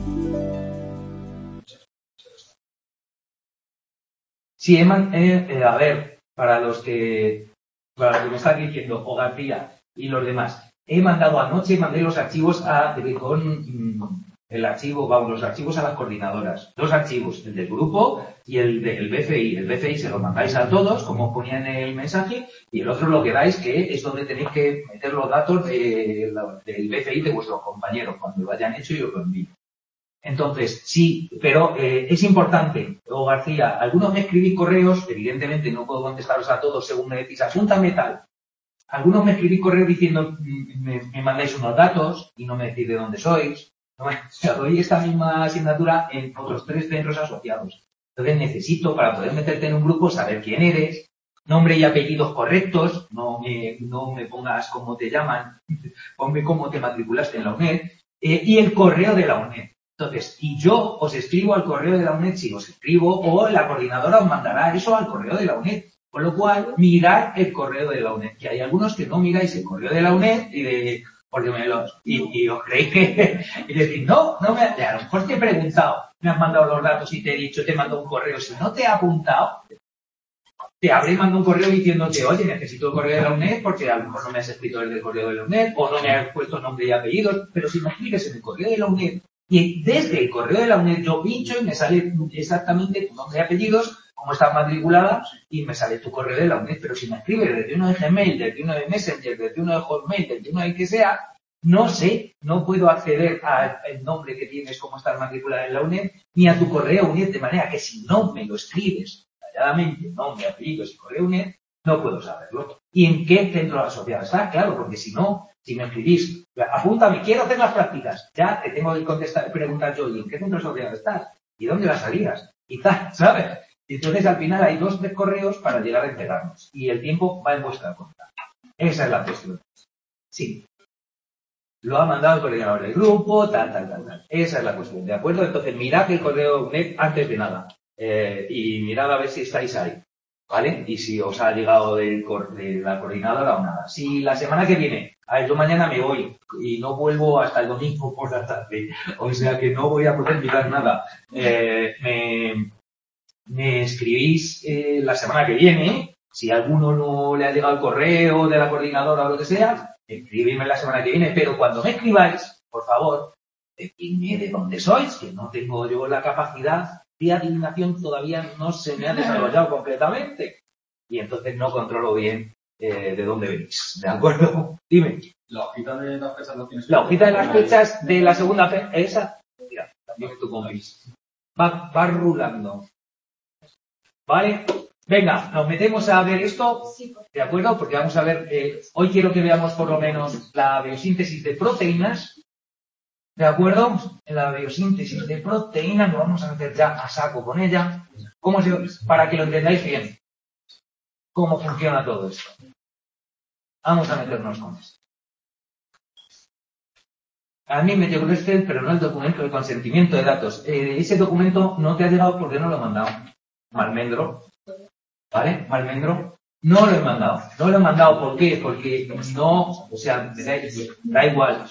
Sí, a ver, para los que me están diciendo, o García y los demás, mandé los archivos con el archivo, los archivos a las coordinadoras. Dos archivos, el del grupo y el del BCI. El BCI se lo mandáis a todos, como ponía en el mensaje, y el otro lo que dais, que es donde tenéis que meter los datos del BCI de vuestros compañeros, cuando lo hayan hecho y os lo envío. Entonces, sí, pero es importante, García, algunos me escribís correos, evidentemente no puedo contestaros a todos según me decís, apúntame tal. Algunos me escribís correos diciendo, me mandáis unos datos y no me decís de dónde sois. No doy esta misma asignatura en otros 3 centros asociados. Entonces necesito, para poder meterte en un grupo, saber quién eres, nombre y apellidos correctos, no me pongas cómo te llaman, ponme cómo te matriculaste en la UNED, y el correo de la UNED. Entonces, y yo os escribo al correo de la UNED si os escribo, o la coordinadora os mandará eso al correo de la UNED. Con lo cual, mirad el correo de la UNED. Que hay algunos que no miráis el correo de la UNED y os creéis que... Y decís, a lo mejor te he preguntado, me has mandado los datos y te he dicho, te mando un correo. Si no te he apuntado, te habré mandado un correo diciéndote, oye, necesito el correo de la UNED porque a lo mejor no me has escrito el del correo de la UNED o no me has puesto nombre y apellidos. Pero si me escribes en el correo de la UNED, y desde el correo de la UNED yo pincho y me sale exactamente tu nombre y apellidos, cómo estás matriculada, y me sale tu correo de la UNED. Pero si me escribes desde uno de Gmail, desde uno de Messenger, desde uno de Hotmail, desde uno de que sea, no puedo acceder al nombre que tienes, cómo estás matriculada en la UNED, ni a tu correo UNED, de manera que si no me lo escribes detalladamente, nombre, apellidos y correo UNED, no puedo saberlo. ¿Y en qué centro asociado está? Claro, porque si me escribís, apúntame, quiero hacer las prácticas, ya te tengo que preguntar yo, ¿y en qué centro asociado estás? ¿Y dónde las harías? Y tal, ¿sabes? Y entonces al final hay 2 correos para llegar a enterarnos. Y el tiempo va en vuestra cuenta. Esa es la cuestión. Sí. Lo ha mandado el coordinador del grupo, tal. Esa es la cuestión, ¿de acuerdo? Entonces mirad el correo UNED antes de nada. Y mirad a ver si estáis ahí. ¿Vale? Y si os ha llegado de la coordinadora o nada. Si la semana que viene, yo mañana me voy y no vuelvo hasta el domingo por la tarde, o sea que no voy a poder mirar nada, me escribís la semana que viene, si a alguno no le ha llegado el correo de la coordinadora o lo que sea, escribidme la semana que viene, pero cuando me escribáis, por favor, decidme de dónde sois, que no tengo yo la capacidad de adivinación, todavía no se me ha desarrollado completamente. Y entonces no controlo bien de dónde venís. ¿De acuerdo? Dime. ¿La hojita de las fechas lo tienes? La hojita de las fechas de la segunda fecha, esa, mira, también tú compis. Va rulando. ¿Vale? Venga, nos metemos a ver esto, ¿de acuerdo? Porque vamos a ver, hoy quiero que veamos por lo menos la biosíntesis de proteínas. ¿De acuerdo? En la biosíntesis de proteínas nos vamos a meter ya a saco con ella. Para que lo entendáis bien. ¿Cómo funciona todo esto? Vamos a meternos con esto. A mí me llegó el Excel, pero no el documento de consentimiento de datos. Ese documento no te ha llegado porque no lo he mandado. Malmendro. ¿Vale? Malmendro. No lo he mandado. No lo he mandado, ¿por qué? Porque no, o sea, da igual.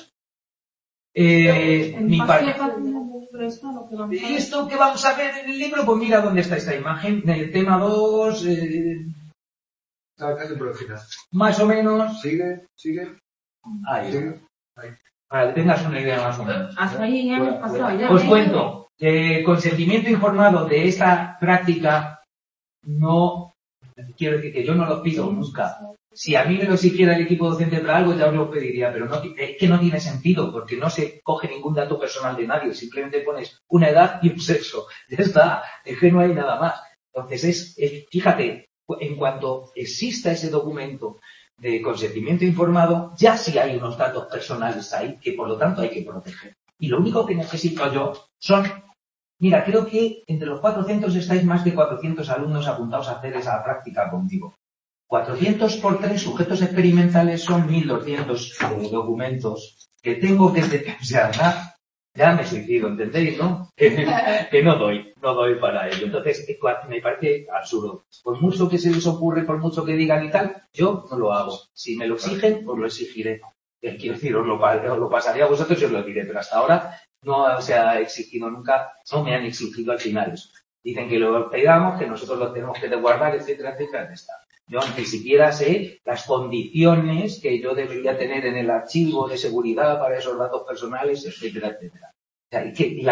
Esto que vamos a ver en el libro, pues mira dónde está esta imagen. En el tema 2, casi por el final. Más o menos. Sigue. Ahí. Para que tengas una idea más o menos. Hasta ahí ya hemos pasado. Ya. Os cuento. Consentimiento informado de esta práctica no, quiero decir que yo no lo pido nunca. Si a mí me lo exigiera el equipo docente para algo, ya os lo pediría, pero es que no tiene sentido, porque no se coge ningún dato personal de nadie, simplemente pones una edad y un sexo. Ya está, es que no hay nada más. Entonces fíjate, en cuanto exista ese documento de consentimiento informado, ya sí hay unos datos personales ahí, que por lo tanto hay que proteger. Y lo único que necesito yo son, mira, creo que entre los 4 centros estáis más de 400 alumnos apuntados a hacer esa práctica conmigo. 400 por 3 sujetos experimentales son 1200 documentos que tengo que, o sea, ya me suicido, ¿entendéis, no? Que no doy para ello. Entonces, me parece absurdo. Por mucho que se les ocurre, por mucho que digan y tal, yo no lo hago. Si me lo exigen, os lo exigiré. Quiero decir, os lo pasaré a vosotros y os lo diré, pero hasta ahora no se ha exigido nunca, no me han exigido al final eso. Dicen que lo pegamos, que nosotros lo tenemos que guardar, etcétera, etcétera, etcétera. Yo ni siquiera sé las condiciones que yo debería tener en el archivo de seguridad para esos datos personales, etcétera, etcétera. O sea, y que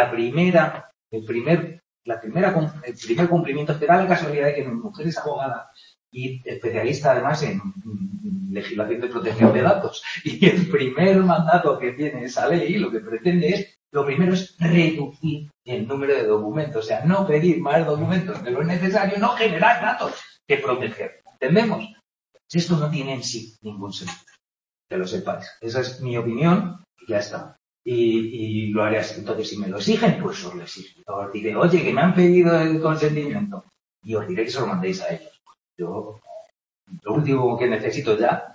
el primer cumplimiento, es que da la casualidad de que mi mujer es abogada y especialista además en legislación de protección de datos. Y el primer mandato que tiene esa ley, lo que pretende es, lo primero es reducir el número de documentos, o sea, no pedir más documentos de lo necesario, no generar datos que proteger. ¿Entendemos? Esto no tiene en sí ningún sentido, que lo sepáis. Esa es mi opinión y ya está. Y lo haré así. Entonces, si me lo exigen, pues os lo exijo. Os diré, oye, que me han pedido el consentimiento. Y os diré que se lo mandéis a ellos. Yo, lo último que necesito ya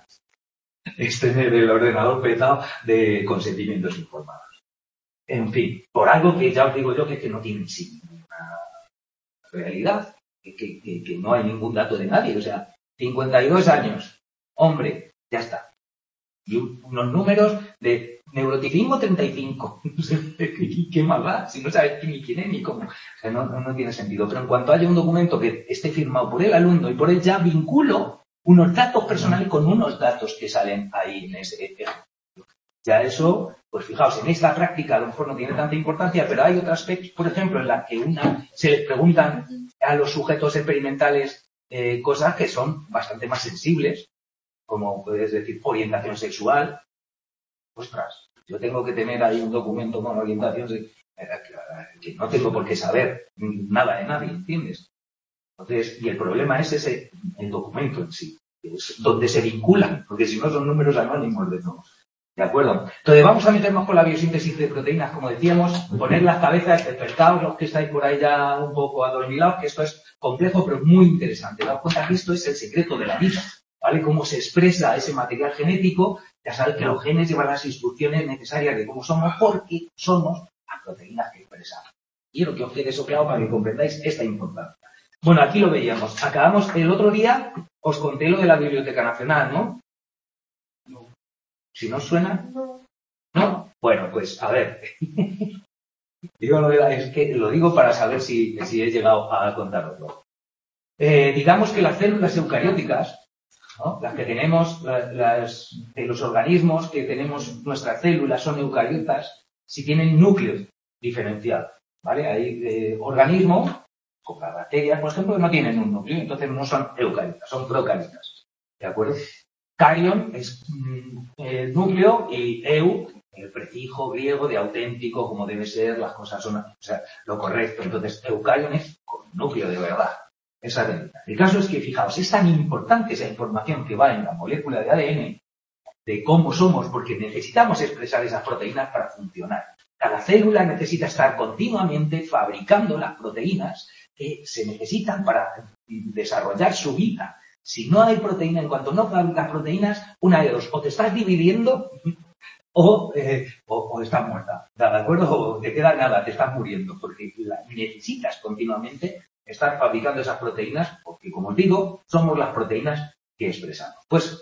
es tener el ordenador petado de consentimientos informados. En fin, por algo que ya os digo yo que no tiene en sí ninguna realidad, que no hay ningún dato de nadie. O sea, 52 años, hombre, ya está. Y unos números de neuroticismo 35. ¿Qué más va? Si no sabes ni quién es ni cómo. O sea, no tiene sentido. Pero en cuanto haya un documento que esté firmado por el alumno y por él ya vinculo unos datos personales con unos datos que salen ahí en ese ejemplo. Ya eso, pues fijaos, en esta práctica a lo mejor no tiene tanta importancia, pero hay otros aspectos, por ejemplo, en la que se les preguntan a los sujetos experimentales cosas que son bastante más sensibles, como puedes decir orientación sexual. Ostras, yo tengo que tener ahí un documento con orientación que no tengo por qué saber nada de nadie, ¿entiendes? Entonces, y el problema es el documento en sí, que es donde se vinculan, porque si no son números anónimos de todos. ¿De acuerdo? Entonces vamos a meternos con la biosíntesis de proteínas, como decíamos, poner las cabezas, despertados los que estáis por ahí ya un poco adormilados, que esto es complejo pero muy interesante. Daos cuenta que esto es el secreto de la vida, ¿vale? Cómo se expresa ese material genético, ya sabéis que los genes llevan las instrucciones necesarias de cómo somos, porque somos las proteínas que expresamos. Quiero que os quede eso claro para que comprendáis esta importancia. Bueno, aquí lo veíamos. Acabamos el otro día, os conté lo de la Biblioteca Nacional, ¿no? Si no suena, ¿no? Bueno, pues a ver. Es que lo digo para saber si he llegado a contaroslo. Digamos que las células eucarióticas, ¿no? Las que tenemos, de los organismos que tenemos nuestras células son eucariotas, si tienen núcleos diferenciados, ¿vale? Hay organismos, como las bacterias, por ejemplo, que no tienen un núcleo, entonces no son eucariotas, son procariotas, ¿de acuerdo? Carion es el núcleo y eu, el prefijo griego de auténtico, como debe ser, las cosas son, o sea, lo correcto. Entonces, eucarion es con núcleo de verdad. Esa es la realidad. El caso es que, fijaos, es tan importante esa información que va en la molécula de ADN de cómo somos, porque necesitamos expresar esas proteínas para funcionar. Cada célula necesita estar continuamente fabricando las proteínas que se necesitan para desarrollar su vida. Si no hay proteína, en cuanto no fabricas proteínas, una de dos, o te estás dividiendo o estás muerta, ¿de acuerdo? O te queda nada, te estás muriendo, porque necesitas continuamente estar fabricando esas proteínas, porque como os digo, somos las proteínas que expresamos. Pues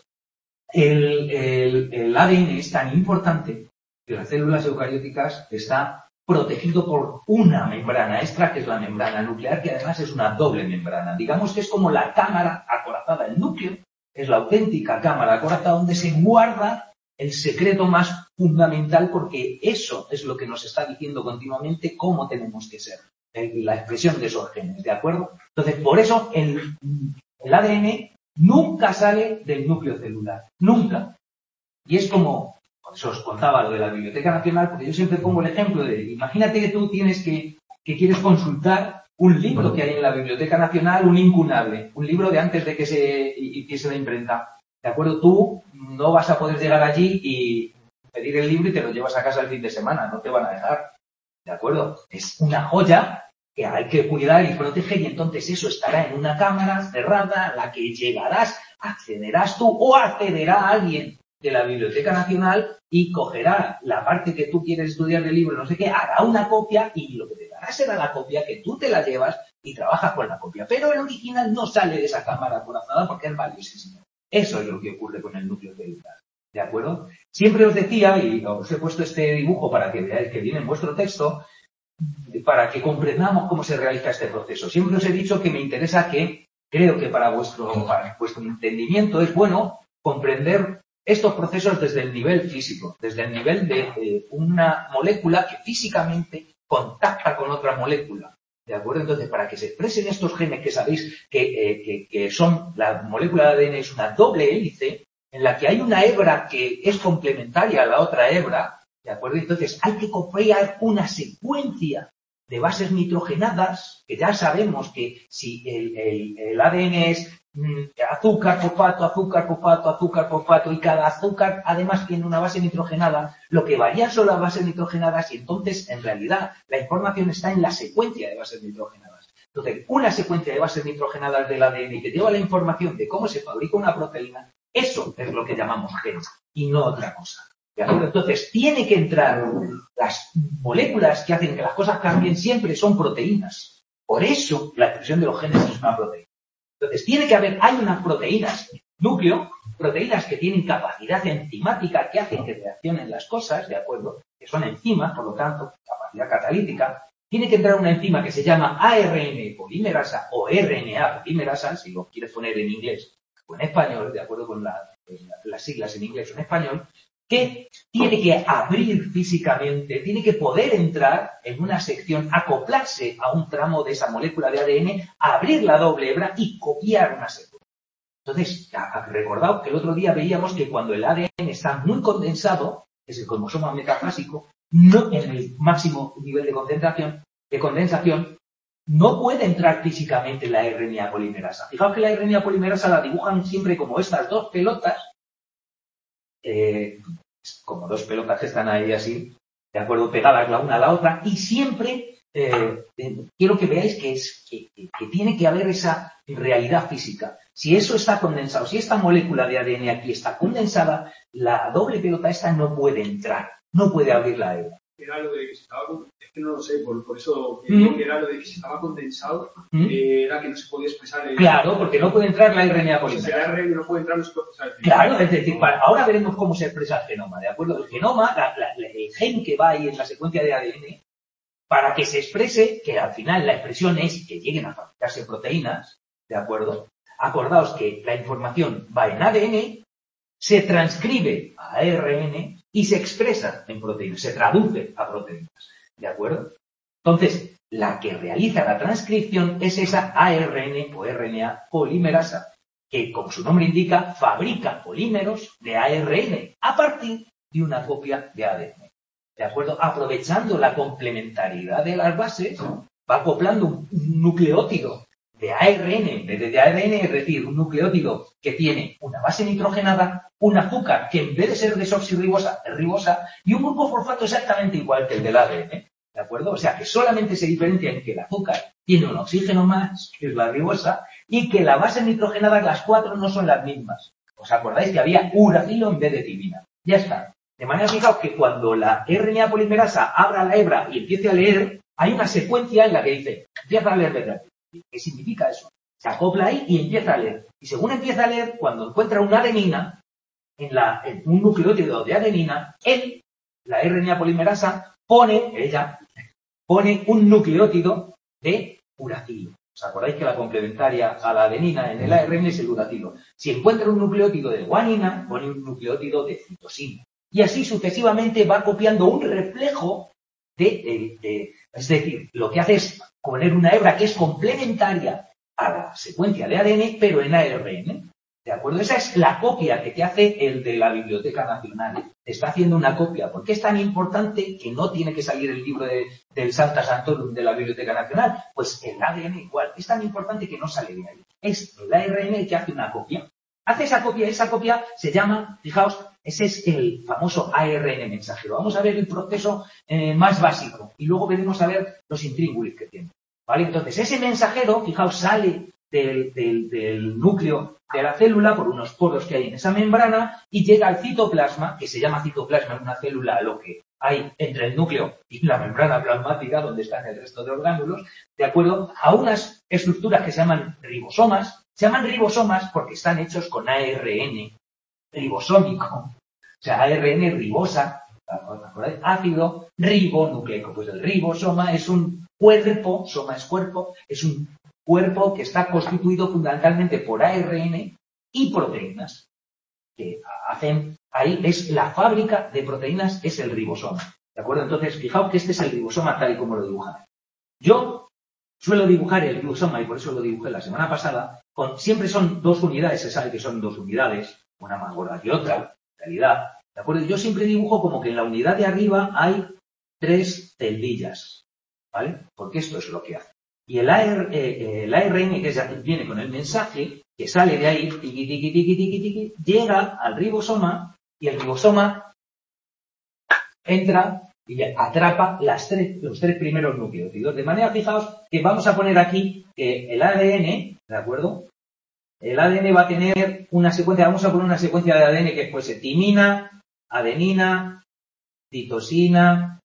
el ADN es tan importante que las células eucarióticas está protegido por una membrana extra, que es la membrana nuclear, que además es una doble membrana. Digamos que es como la cámara acorazada. El núcleo es la auténtica cámara acorazada donde se guarda el secreto más fundamental, porque eso es lo que nos está diciendo continuamente cómo tenemos que ser, la expresión de esos genes, ¿de acuerdo? Entonces, por eso el ADN nunca sale del núcleo celular, nunca. Y es como, por eso os contaba lo de la Biblioteca Nacional, porque yo siempre pongo el ejemplo de, imagínate que tú tienes que quieres consultar un libro que hay en la Biblioteca Nacional, un incunable, un libro de antes de que se hiciese la imprenta. ¿De acuerdo? Tú no vas a poder llegar allí y pedir el libro y te lo llevas a casa el fin de semana, no te van a dejar. ¿De acuerdo? Es una joya que hay que cuidar y proteger, y entonces eso estará en una cámara cerrada a la que llegarás, accederás tú o accederá alguien de la Biblioteca Nacional y cogerá la parte que tú quieres estudiar del libro, no sé qué, hará una copia y lo que te dará será la copia que tú te la llevas y trabajas con la copia. Pero el original no sale de esa cámara acorazada porque es valiosísimo. Eso es lo que ocurre con el núcleo celular. ¿De acuerdo? Siempre os decía, y os he puesto este dibujo para que veáis que viene en vuestro texto, para que comprendamos cómo se realiza este proceso. Siempre os he dicho que me interesa que, creo que para vuestro entendimiento es bueno comprender estos procesos desde el nivel físico, desde el nivel de una molécula que físicamente contacta con otra molécula. ¿De acuerdo? Entonces, para que se expresen estos genes que sabéis que son, la molécula de ADN es una doble hélice, en la que hay una hebra que es complementaria a la otra hebra, ¿de acuerdo? Entonces, hay que copiar una secuencia de bases nitrogenadas, que ya sabemos que si el ADN es azúcar, fosfato, azúcar, fosfato, azúcar, fosfato, y cada azúcar además tiene una base nitrogenada, lo que varían son las bases nitrogenadas y entonces, en realidad, la información está en la secuencia de bases nitrogenadas. Entonces, una secuencia de bases nitrogenadas del ADN que lleva la información de cómo se fabrica una proteína, eso es lo que llamamos gen y no otra cosa. ¿De acuerdo? Entonces, tiene que entrar las moléculas que hacen que las cosas cambien, siempre son proteínas. Por eso, la expresión de los genes es una proteína. Entonces, hay unas proteínas, núcleo, proteínas que tienen capacidad enzimática que hacen que reaccionen las cosas, ¿de acuerdo? Que son enzimas, por lo tanto, capacidad catalítica. Tiene que entrar una enzima que se llama ARN polimerasa o RNA polimerasa, si lo quieres poner en inglés o en español, de acuerdo con las siglas en inglés o en español, que tiene que abrir físicamente, tiene que poder entrar en una sección, acoplarse a un tramo de esa molécula de ADN, abrir la doble hebra y copiar una secuencia. Entonces, recordad que el otro día veíamos que cuando el ADN está muy condensado, es el cromosoma metafásico, no en el máximo nivel de condensación, no puede entrar físicamente la RNA polimerasa. Fijaos que la RNA polimerasa la dibujan siempre como estas dos pelotas, como dos pelotas que están ahí así, de acuerdo, pegadas la una a la otra, y siempre quiero que veáis que tiene que haber esa realidad física. Si eso está condensado, si esta molécula de ADN aquí está condensada, la doble pelota esta no puede entrar, no puede abrir la hebra. Era lo de que se estaba, es que no lo sé, por eso que era lo de que se estaba condensado, era que no se podía expresar. Claro, porque no puede entrar la RNA polimerasa. Si la RNA no puede entrar, no se puede expresar. Claro, es decir, ahora veremos cómo se expresa el genoma, ¿de acuerdo? El genoma, el gen que va ahí en la secuencia de ADN, para que se exprese, que al final la expresión es que lleguen a fabricarse proteínas, ¿de acuerdo? Acordaos que la información va en ADN, se transcribe a ARN y se expresa en proteínas, se traduce a proteínas, ¿de acuerdo? Entonces, la que realiza la transcripción es esa ARN o RNA polimerasa, que, como su nombre indica, fabrica polímeros de ARN a partir de una copia de ADN, ¿de acuerdo? Aprovechando la complementariedad de las bases, va acoplando un nucleótido de ARN en vez de ADN, es decir, un nucleótido que tiene una base nitrogenada, un azúcar que en vez de ser desoxirribosa es ribosa y un grupo fosfato exactamente igual que el del ADN, ¿de acuerdo? O sea que solamente se diferencia en que el azúcar tiene un oxígeno más, que es la ribosa, y que la base nitrogenada, las cuatro, no son las mismas. ¿Os acordáis que había uracilo en vez de timina? Ya está. De manera, fijaos que cuando la RNA polimerasa abra la hebra y empiece a leer, hay una secuencia en la que dice, empieza a leer letra. ¿Qué significa eso? Se acopla ahí y empieza a leer. Y según empieza a leer, cuando encuentra una adenina, en un nucleótido de adenina, la RNA polimerasa, pone un nucleótido de uracilo. ¿Os acordáis que la complementaria a la adenina en el ARN es el uracilo? Si encuentra un nucleótido de guanina, pone un nucleótido de citosina. Y así sucesivamente va copiando un reflejo es decir, lo que hace es poner una hebra que es complementaria a la secuencia de ADN, pero en ARN. ¿De acuerdo? Esa es la copia que te hace el de la Biblioteca Nacional. Te está haciendo una copia. ¿Por qué es tan importante que no tiene que salir el libro del Sancta Sanctorum de la Biblioteca Nacional? Pues el ADN igual. Es tan importante que no sale de ahí. Es el ARN el que hace una copia. Hace esa copia se llama, fijaos, ese es el famoso ARN mensajero. Vamos a ver el proceso más básico y luego veremos a ver los intríngulis que tiene. ¿Vale? Entonces, ese mensajero, fijaos, sale del núcleo de la célula por unos poros que hay en esa membrana y llega al citoplasma, que se llama citoplasma en una célula, lo que hay entre el núcleo y la membrana plasmática, donde están el resto de orgánulos, de acuerdo a unas estructuras que se llaman ribosomas. Se llaman ribosomas porque están hechos con ARN ribosómico, sea, ARN ribosa, ácido ribonucleico. Pues el ribosoma es un cuerpo, soma es cuerpo, es un cuerpo que está constituido fundamentalmente por ARN y proteínas. Que hacen, ahí es la fábrica de proteínas, es el ribosoma. ¿De acuerdo? Entonces, fijaos que este es el ribosoma tal y como lo dibujan. Yo suelo dibujar el ribosoma, y por eso lo dibujé la semana pasada, siempre son 2 unidades, se sabe que son 2 unidades, una más gorda que otra, en realidad. ¿De acuerdo? Yo siempre dibujo como que en la unidad de arriba hay 3 celdillas, ¿vale? Porque esto es lo que hace. Y el ARN que viene con el mensaje, que sale de ahí, tiqui, tiqui, tiqui, tiqui, tiqui, llega al ribosoma, y el ribosoma entra y atrapa los 3 primeros nucleótidos. De manera, fijaos, que vamos a poner aquí que el ADN, ¿de acuerdo? El ADN va a tener una secuencia, vamos a poner una secuencia de ADN que fuese timina, adenina, citosina,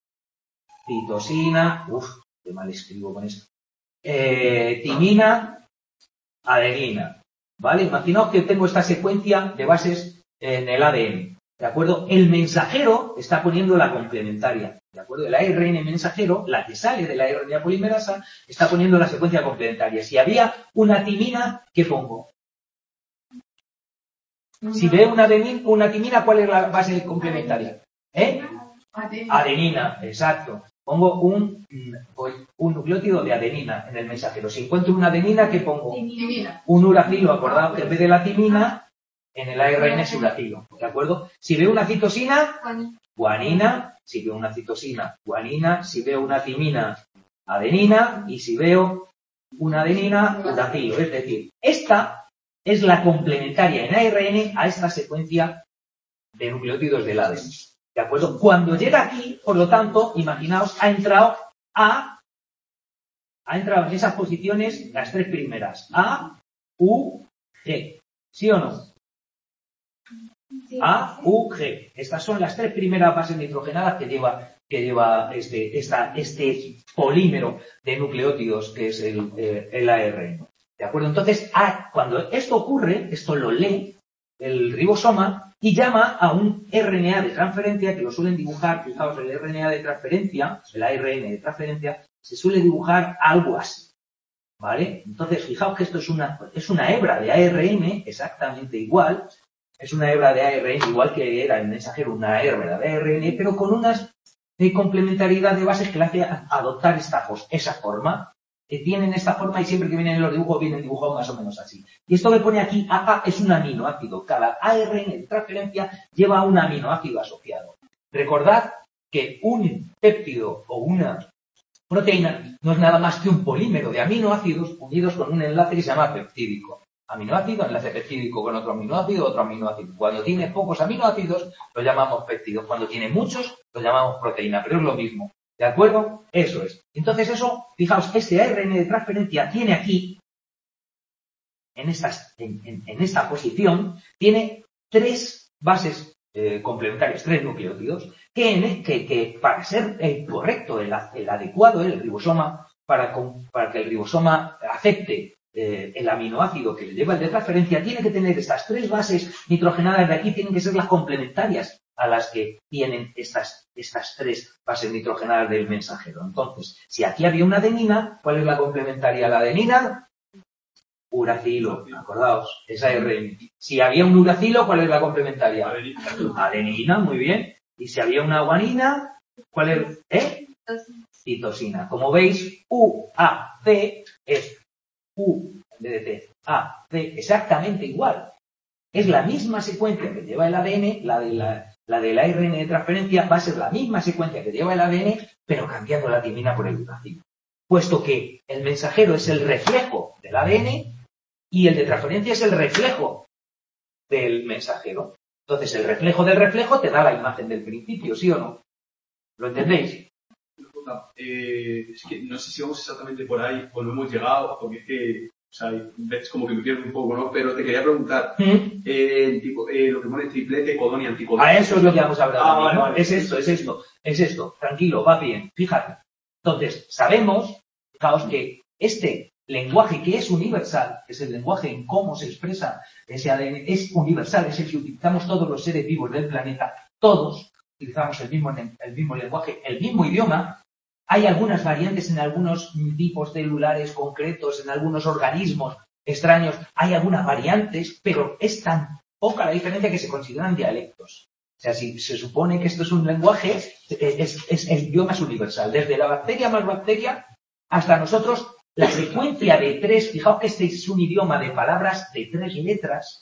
qué mal escribo con esto. Timina, adenina, ¿vale? Imaginaos que tengo esta secuencia de bases en el ADN, ¿de acuerdo? El mensajero está poniendo la complementaria, ¿de acuerdo? El ARN mensajero, la que sale de la RNA polimerasa, está poniendo la secuencia complementaria. Si había una timina, ¿qué pongo? Si veo una timina, ¿cuál es la base complementaria? Adenina, exacto. Pongo un nucleótido de adenina en el mensajero. Si encuentro una adenina, ¿qué pongo? Timina. Un uracilo, acordado que en vez de la timina, en el ARN es uracilo, ¿de acuerdo? Si veo una citosina, guanina. Si veo una citosina, guanina. Si veo una timina, adenina. Y si veo una adenina, uracilo. Es decir, esta es la complementaria en ARN a esta secuencia de nucleótidos del ADN. ¿De acuerdo? Cuando llega aquí, por lo tanto, imaginaos, ha entrado en esas posiciones las 3 primeras. A, U, G. ¿Sí o no? A, U, G. Estas son las 3 primeras bases nitrogenadas que lleva este polímero de nucleótidos que es el ARN. ¿De acuerdo? Entonces, cuando esto ocurre, esto lo lee el ribosoma y llama a un RNA de transferencia, que lo suelen dibujar, fijaos, el RNA de transferencia, el ARN de transferencia, se suele dibujar algo así, ¿vale? Entonces, fijaos que esto es una hebra de ARN exactamente igual, es una hebra de ARN igual que era el mensajero, una hebra de ARN, pero con unas complementariedad de bases que le hace adoptar esa forma. Tienen esta forma y siempre que vienen los dibujos vienen dibujados más o menos así. Y esto que pone aquí, AA, es un aminoácido. Cada ARN de transferencia lleva un aminoácido asociado. Recordad que un péptido o una proteína no es nada más que un polímero de aminoácidos unidos con un enlace que se llama peptídico. Aminoácido, enlace peptídico con otro aminoácido, otro aminoácido. Cuando tiene pocos aminoácidos, lo llamamos péptidos. Cuando tiene muchos, lo llamamos proteína, pero es lo mismo. ¿De acuerdo? Eso es. Entonces eso, fijaos, este ARN de transferencia tiene aquí, en esta posición, tiene 3 bases complementarias, 3 nucleótidos, que para ser correcto, el adecuado, el ribosoma, para que el ribosoma acepte el aminoácido que le lleva el de transferencia, tiene que tener estas 3 bases nitrogenadas de aquí, tienen que ser las complementarias a las que tienen estas 3 bases nitrogenadas del mensajero. Entonces, si aquí había una adenina, ¿cuál es la complementaria a la adenina? Uracilo, acordaos, es ARN. Si había un uracilo, ¿cuál es la complementaria? Adenina, muy bien. Y si había una guanina, ¿cuál es? Citosina. Como veis, UAC es U en vez de T, A, C, exactamente igual. Es la misma secuencia que lleva el ADN, la del ARN de transferencia va a ser la misma secuencia que lleva el ADN, pero cambiando la timina por el uracilo. Puesto que el mensajero es el reflejo del ADN y el de transferencia es el reflejo del mensajero. Entonces, el reflejo del reflejo te da la imagen del principio, ¿sí o no? ¿Lo entendéis? Es que no sé si vamos exactamente por ahí o no hemos llegado, porque es que, o sea, ves como que me pierdo un poco, ¿no? Pero te quería preguntar, lo que pone triplete, codón y anticodón. A eso es lo que vamos a hablar. Vale. Es esto. Tranquilo, va bien. Fíjate. Entonces, sabemos, fijaos, que este lenguaje que es universal, es el lenguaje en cómo se expresa ese ADN, es universal, es el que utilizamos todos los seres vivos del planeta, todos utilizamos el mismo lenguaje, el mismo idioma. Hay algunas variantes en algunos tipos celulares concretos, en algunos organismos extraños, hay algunas variantes, pero es tan poca la diferencia que se consideran dialectos. O sea, si se supone que esto es un lenguaje, el idioma es universal. Desde la bacteria más bacteria hasta nosotros, la secuencia de 3, fijaos que este es un idioma de palabras de 3 letras,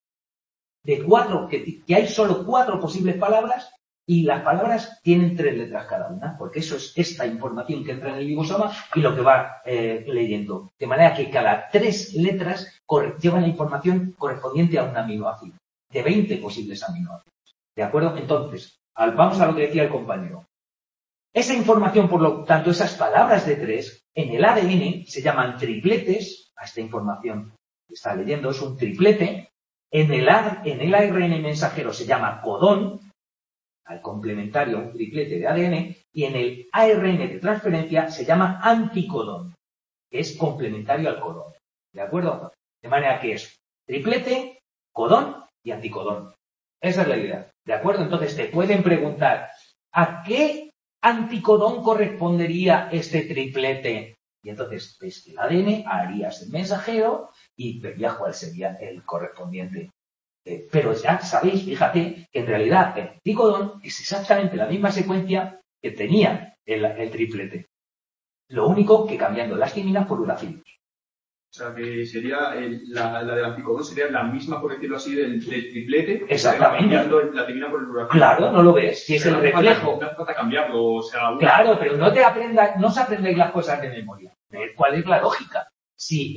de 4, que hay solo 4 posibles palabras, y las palabras tienen 3 letras cada una, porque eso es esta información que entra en el ribosoma y lo que va leyendo. De manera que cada 3 letras llevan la información correspondiente a un aminoácido, de 20 posibles aminoácidos. ¿De acuerdo? Entonces, vamos a lo que decía el compañero. Esa información, por lo tanto, esas palabras de 3, en el ADN se llaman tripletes, a esta información que está leyendo es un triplete, en el ARN mensajero se llama codón, al complementario un triplete de ADN, y en el ARN de transferencia se llama anticodón, que es complementario al codón. ¿De acuerdo? De manera que es triplete, codón y anticodón. Esa es la idea. ¿De acuerdo? Entonces te pueden preguntar, ¿a qué anticodón correspondería este triplete? Y entonces, desde el ADN harías el mensajero y verías cuál sería el correspondiente. Pero ya sabéis, fíjate, que en realidad el anticodón es exactamente la misma secuencia que tenía el triplete. Lo único que cambiando las timinas por uracilos. O sea, que sería la del anticodón sería la misma, por decirlo así, del triplete. Exactamente. Cambiando la timina por el uracilo. Claro, no lo ves. Si es el reflejo. No hace falta cambiarlo, o sea... Claro, pero no os aprendáis las cosas de memoria. ¿Cuál es la lógica? Si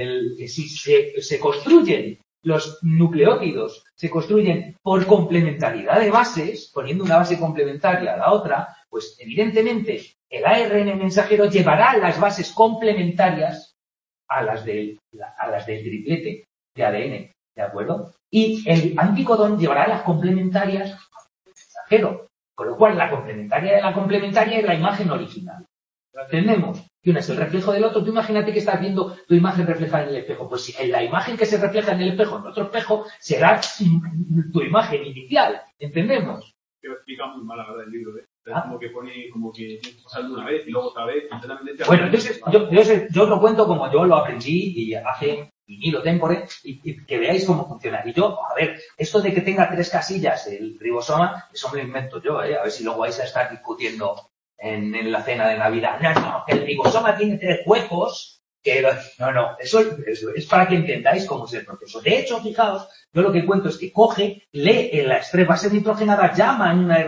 se construyen los nucleótidos, se construyen por complementariedad de bases, poniendo una base complementaria a la otra, pues evidentemente el ARN mensajero llevará las bases complementarias a las del triplete de ADN, ¿de acuerdo? Y el anticodón llevará las complementarias al mensajero, con lo cual la complementaria de la complementaria es la imagen original. ¿Lo entendemos? Que uno es el reflejo del otro. Tú imagínate que estás viendo tu imagen reflejada en el espejo. Pues si la imagen que se refleja en el espejo, en otro espejo, será tu imagen inicial. ¿Entendemos? Que explica muy mal, la verdad, el libro, ¿eh? Como que pone, como que tienes que pasarlo una vez y luego otra vez. Bueno, entonces yo os lo cuento como yo lo aprendí y hace vinilo tempore y que veáis cómo funciona. Y yo, a ver, esto de que tenga 3 casillas el ribosoma, eso me lo invento yo, ¿eh? A ver si luego vais a estar discutiendo en la cena de Navidad. No, que el ribosoma tiene 3 huecos. No, eso es para que entendáis cómo es el proceso. De hecho, fijaos, yo lo que cuento es que coge, lee las 3 bases nitrogenadas, llama a una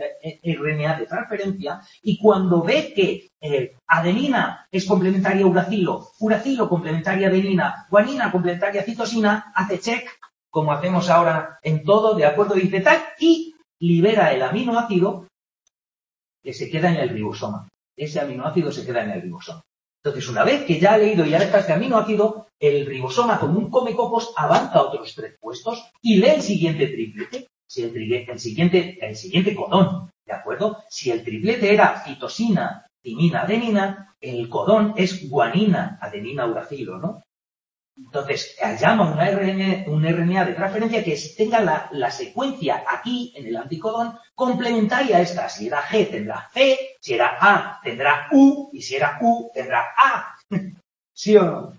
RNA de transferencia y cuando ve que adenina es complementaria a uracilo, uracilo complementaria a adenina, guanina complementaria a citosina, hace check, como hacemos ahora en todo, de acuerdo, dice tal, y libera el aminoácido que se queda en el ribosoma. Ese aminoácido se queda en el ribosoma. Entonces, una vez que ya ha leído y ya deja este aminoácido, el ribosoma, como un comecocos, avanza otros 3 puestos y lee el siguiente triplete, el siguiente codón, ¿de acuerdo? Si el triplete era citosina, timina, adenina, el codón es guanina, adenina, uracilo, ¿no? Entonces, llama un RNA de transferencia que tenga la secuencia aquí, en el anticodón, complementaria a esta. Si era G, tendrá C, si era A, tendrá U, y si era U, tendrá A. ¿Sí o no?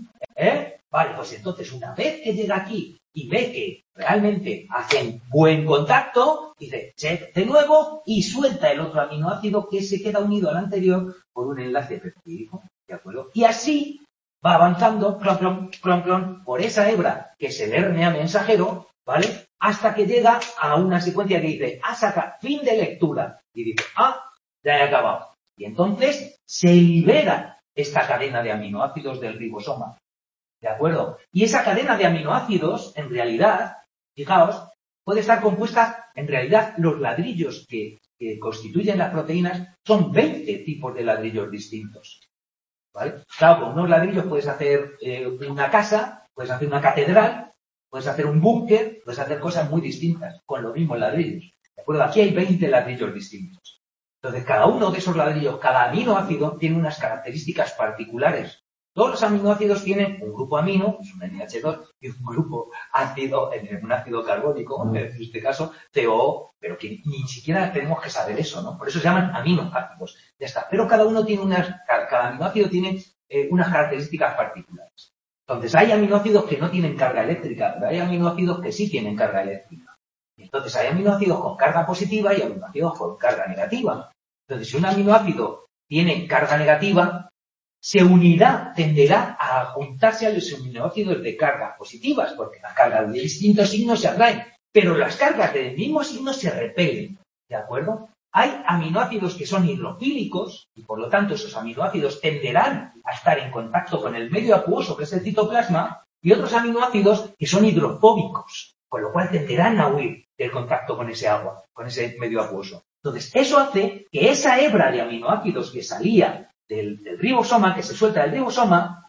Vale, pues entonces, una vez que llega aquí y ve que realmente hacen buen contacto, dice, check de nuevo, y suelta el otro aminoácido que se queda unido al anterior por un enlace peptídico, ¿de acuerdo? Y así va avanzando, clon, por esa hebra que es el RNA mensajero, ¿vale? Hasta que llega a una secuencia que dice, saca fin de lectura. Y dice, ya he acabado. Y entonces se libera esta cadena de aminoácidos del ribosoma. ¿De acuerdo? Y esa cadena de aminoácidos, en realidad, fijaos, puede estar compuesta, en realidad, los ladrillos que constituyen las proteínas son 20 tipos de ladrillos distintos. ¿Vale? Claro, con unos ladrillos puedes hacer una casa, puedes hacer una catedral, puedes hacer un búnker, puedes hacer cosas muy distintas con los mismos ladrillos. ¿De acuerdo? Aquí hay 20 ladrillos distintos. Entonces, cada uno de esos ladrillos, cada aminoácido, tiene unas características particulares. Todos los aminoácidos tienen un grupo amino, es un NH2, y un grupo ácido, un ácido carbónico, en este caso, COO, pero que ni siquiera tenemos que saber eso, ¿no? Por eso se llaman aminoácidos. Ya está. Pero cada aminoácido tiene unas características particulares. Entonces, hay aminoácidos que no tienen carga eléctrica, pero hay aminoácidos que sí tienen carga eléctrica. Entonces, hay aminoácidos con carga positiva y aminoácidos con carga negativa. Entonces, si un aminoácido tiene carga negativa, se unirá, tenderá a juntarse a los aminoácidos de carga positivas, porque las cargas de distintos signos se atraen, pero las cargas del mismo signo se repelen, ¿de acuerdo? Hay aminoácidos que son hidrofílicos, y por lo tanto esos aminoácidos tenderán a estar en contacto con el medio acuoso, que es el citoplasma, y otros aminoácidos que son hidrofóbicos, con lo cual tenderán a huir del contacto con ese agua, con ese medio acuoso. Entonces, eso hace que esa hebra de aminoácidos que salía del ribosoma, que se suelta del ribosoma,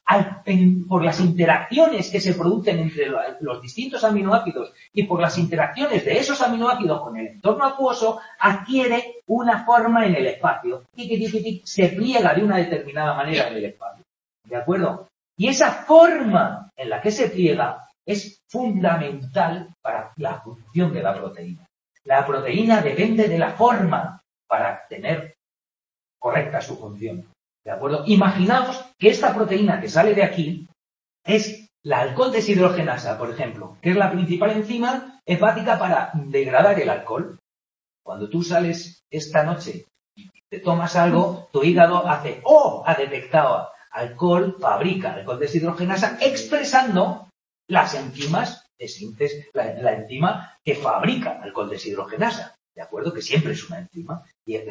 por las interacciones que se producen entre los distintos aminoácidos y por las interacciones de esos aminoácidos con el entorno acuoso, adquiere una forma en el espacio. Se pliega de una determinada manera en el espacio. ¿De acuerdo? Y esa forma en la que se pliega es fundamental para la función de la proteína. La proteína depende de la forma para tener correcta su función. ¿De acuerdo? Imaginaos que esta proteína que sale de aquí es la alcohol deshidrogenasa, por ejemplo, que es la principal enzima hepática para degradar el alcohol. Cuando tú sales esta noche y te tomas algo, tu hígado hace, ha detectado alcohol, fabrica alcohol deshidrogenasa, expresando las enzimas de síntesis, la enzima que fabrica alcohol deshidrogenasa. ¿De acuerdo? Que siempre es una enzima.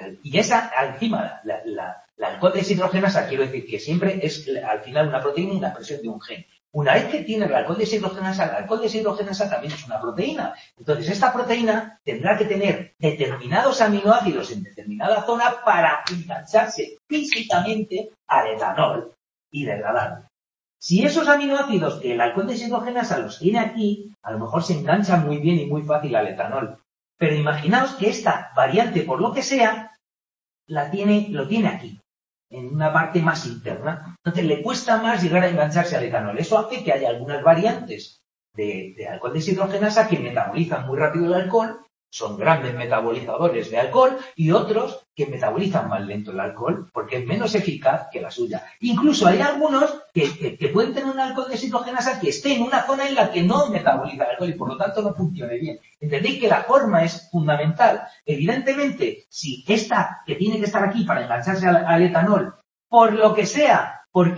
Y esa enzima, la alcohol deshidrogenasa, quiero decir que siempre es al final una proteína y una expresión de un gen. Una vez que tiene la alcohol deshidrogenasa también es una proteína. Entonces, esta proteína tendrá que tener determinados aminoácidos en determinada zona para engancharse físicamente al etanol y degradarlo. Si esos aminoácidos que el alcohol deshidrogenasa los tiene aquí, a lo mejor se enganchan muy bien y muy fácil al etanol. Pero imaginaos que esta variante, por lo que sea, lo tiene aquí, en una parte más interna. Entonces le cuesta más llegar a engancharse al etanol. Eso hace que haya algunas variantes de alcohol deshidrogenasa que metabolizan muy rápido el alcohol, son grandes metabolizadores de alcohol, y otros que metabolizan más lento el alcohol porque es menos eficaz que la suya. Incluso hay algunos que pueden tener un alcohol deshidrogenasa que esté en una zona en la que no metaboliza el alcohol y por lo tanto no funcione bien. ¿Entendéis que la forma es fundamental? Evidentemente, si esta que tiene que estar aquí para engancharse al etanol, por lo que sea,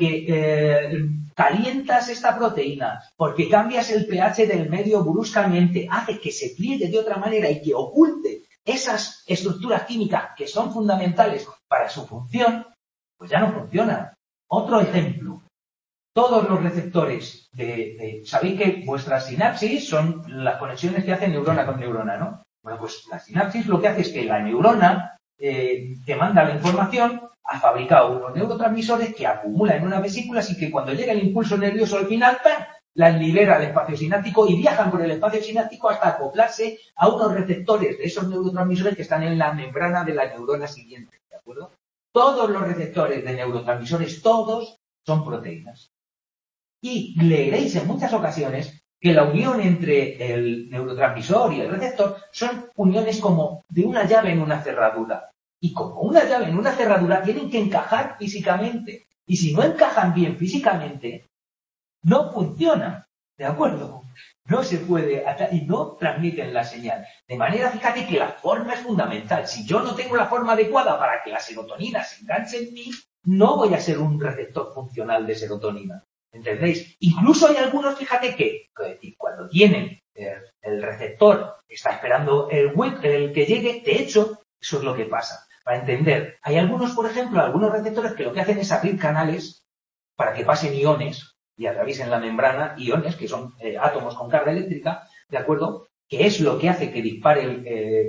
porque calientas esta proteína, porque cambias el pH del medio bruscamente, hace que se pliegue de otra manera y que oculte esas estructuras químicas que son fundamentales para su función, pues ya no funciona. Otro ejemplo. Todos los receptores sabéis que vuestras sinapsis son las conexiones que hacen neurona con neurona, ¿no? Bueno, pues la sinapsis lo que hace es que la neurona te manda la información, ha fabricado unos neurotransmisores que acumula en una vesícula, así que cuando llega el impulso nervioso al final, ¡pam!, las libera al espacio sináptico y viajan por el espacio sináptico hasta acoplarse a unos receptores de esos neurotransmisores que están en la membrana de la neurona siguiente, ¿de acuerdo? Todos los receptores de neurotransmisores, todos son proteínas. Y leeréis en muchas ocasiones que la unión entre el neurotransmisor y el receptor son uniones como de una llave en una cerradura. Y como una llave en una cerradura tienen que encajar físicamente. Y si no encajan bien físicamente, no funcionan. ¿De acuerdo? No se puede y no transmiten la señal. De manera, fíjate que la forma es fundamental. Si yo no tengo la forma adecuada para que la serotonina se enganche en mí, no voy a ser un receptor funcional de serotonina. ¿Entendéis? Incluso hay algunos, fíjate que cuando tienen el receptor, está esperando el que llegue, de hecho, eso es lo que pasa. Para entender, hay algunos, por ejemplo, algunos receptores que lo que hacen es abrir canales para que pasen iones y atraviesen la membrana, iones que son átomos con carga eléctrica, ¿de acuerdo? Que es lo que hace que dispare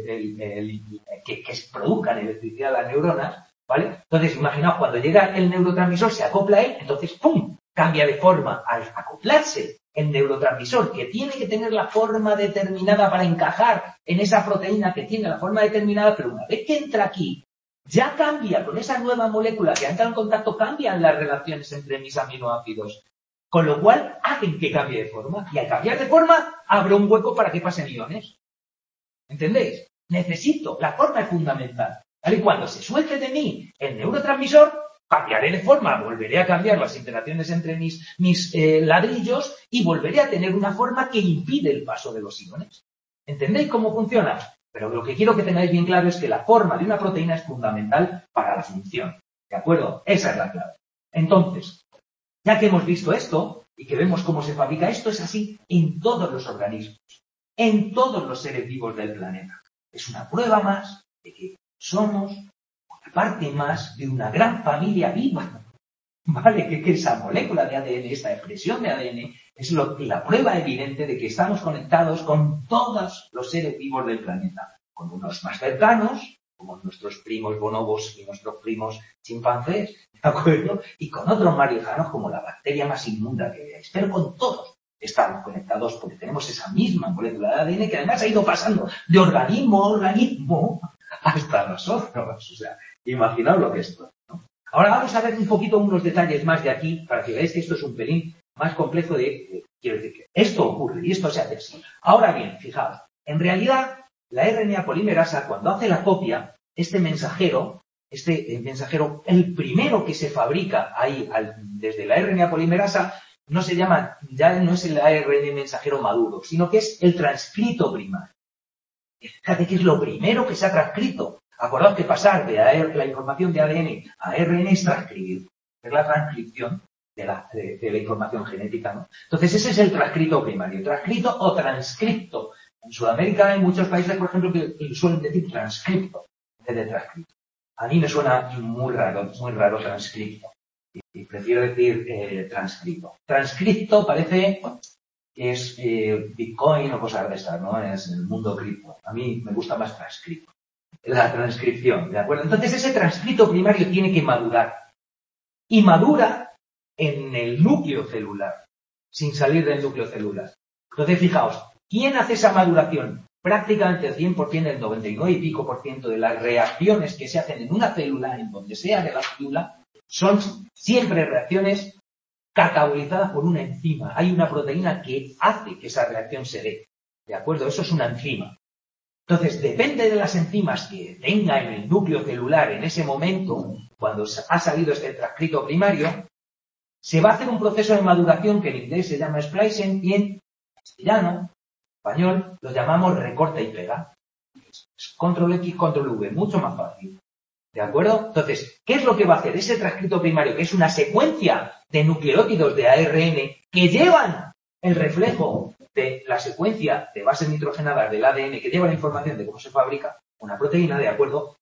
que se produzcan electricidad las neuronas, ¿vale? Entonces, imaginaos, cuando llega el neurotransmisor, se acopla a él, entonces, ¡pum!, cambia de forma. Al acoplarse el neurotransmisor, que tiene que tener la forma determinada para encajar en esa proteína que tiene la forma determinada, pero una vez que entra aquí, ya cambia, con esa nueva molécula que ha entrado en contacto, cambian las relaciones entre mis aminoácidos. Con lo cual, hacen que cambie de forma. Y al cambiar de forma, abre un hueco para que pasen iones. ¿Entendéis? Necesito, la forma es fundamental. ¿Vale? Y cuando se suelte de mí el neurotransmisor, cambiaré de forma, volveré a cambiar las interacciones entre mis ladrillos y volveré a tener una forma que impide el paso de los iones. ¿Entendéis cómo funciona? Pero lo que quiero que tengáis bien claro es que la forma de una proteína es fundamental para la función. ¿De acuerdo? Esa es la clave. Entonces, ya que hemos visto esto y que vemos cómo se fabrica, esto es así en todos los organismos, en todos los seres vivos del planeta. Es una prueba más de que somos una parte más de una gran familia viva. ¿Vale? Que esa molécula de ADN, esta expresión de ADN, es la prueba evidente de que estamos conectados con todos los seres vivos del planeta. Con unos más cercanos, como nuestros primos bonobos y nuestros primos chimpancés, ¿de acuerdo? Y con otros más lejanos, como la bacteria más inmunda que veáis. Pero con todos estamos conectados porque tenemos esa misma molécula de ADN que además ha ido pasando de organismo a organismo hasta nosotros. O sea, imaginaos lo que es esto, ¿no? Ahora vamos a ver un poquito unos detalles más de aquí para que veáis que esto es un pelín más complejo quiero decir que esto ocurre y esto se hace así. Ahora bien, fijaos, en realidad la RNA polimerasa cuando hace la copia, este mensajero, el primero que se fabrica ahí desde la RNA polimerasa no se llama, ya no es el ARN mensajero maduro, sino que es el transcrito primario. Fíjate que es lo primero que se ha transcrito. Acordaos que pasar de la información de ADN a ARN es transcribir. Es la transcripción de la información genética, ¿no? Entonces ese es el transcrito primario. Transcrito o transcripto. En Sudamérica hay muchos países, por ejemplo, que suelen decir transcripto en vez de transcripto. A mí me suena muy raro transcripto. Y prefiero decir transcrito. Transcripto parece que es Bitcoin o cosas de estas, ¿no? Es el mundo cripto. A mí me gusta más transcripto. La transcripción, ¿de acuerdo? Entonces ese transcrito primario tiene que madurar. Y madura en el núcleo celular, sin salir del núcleo celular. Entonces fijaos, ¿quién hace esa maduración? Prácticamente el 100%, el 99 y pico por ciento de las reacciones que se hacen en una célula, en donde sea de la célula, son siempre reacciones catabolizadas por una enzima. Hay una proteína que hace que esa reacción se dé. ¿De acuerdo? Eso es una enzima. Entonces, depende de las enzimas que tenga en el núcleo celular en ese momento, cuando ha salido este transcrito primario, se va a hacer un proceso de maduración que en inglés se llama splicing y en castellano, español, lo llamamos recorta y pega. Control X, control V, mucho más fácil. ¿De acuerdo? Entonces, ¿qué es lo que va a hacer ese transcrito primario? Que es una secuencia de nucleótidos de ARN que llevan el reflejo de la secuencia de bases nitrogenadas del ADN que lleva la información de cómo se fabrica una proteína, ¿de acuerdo?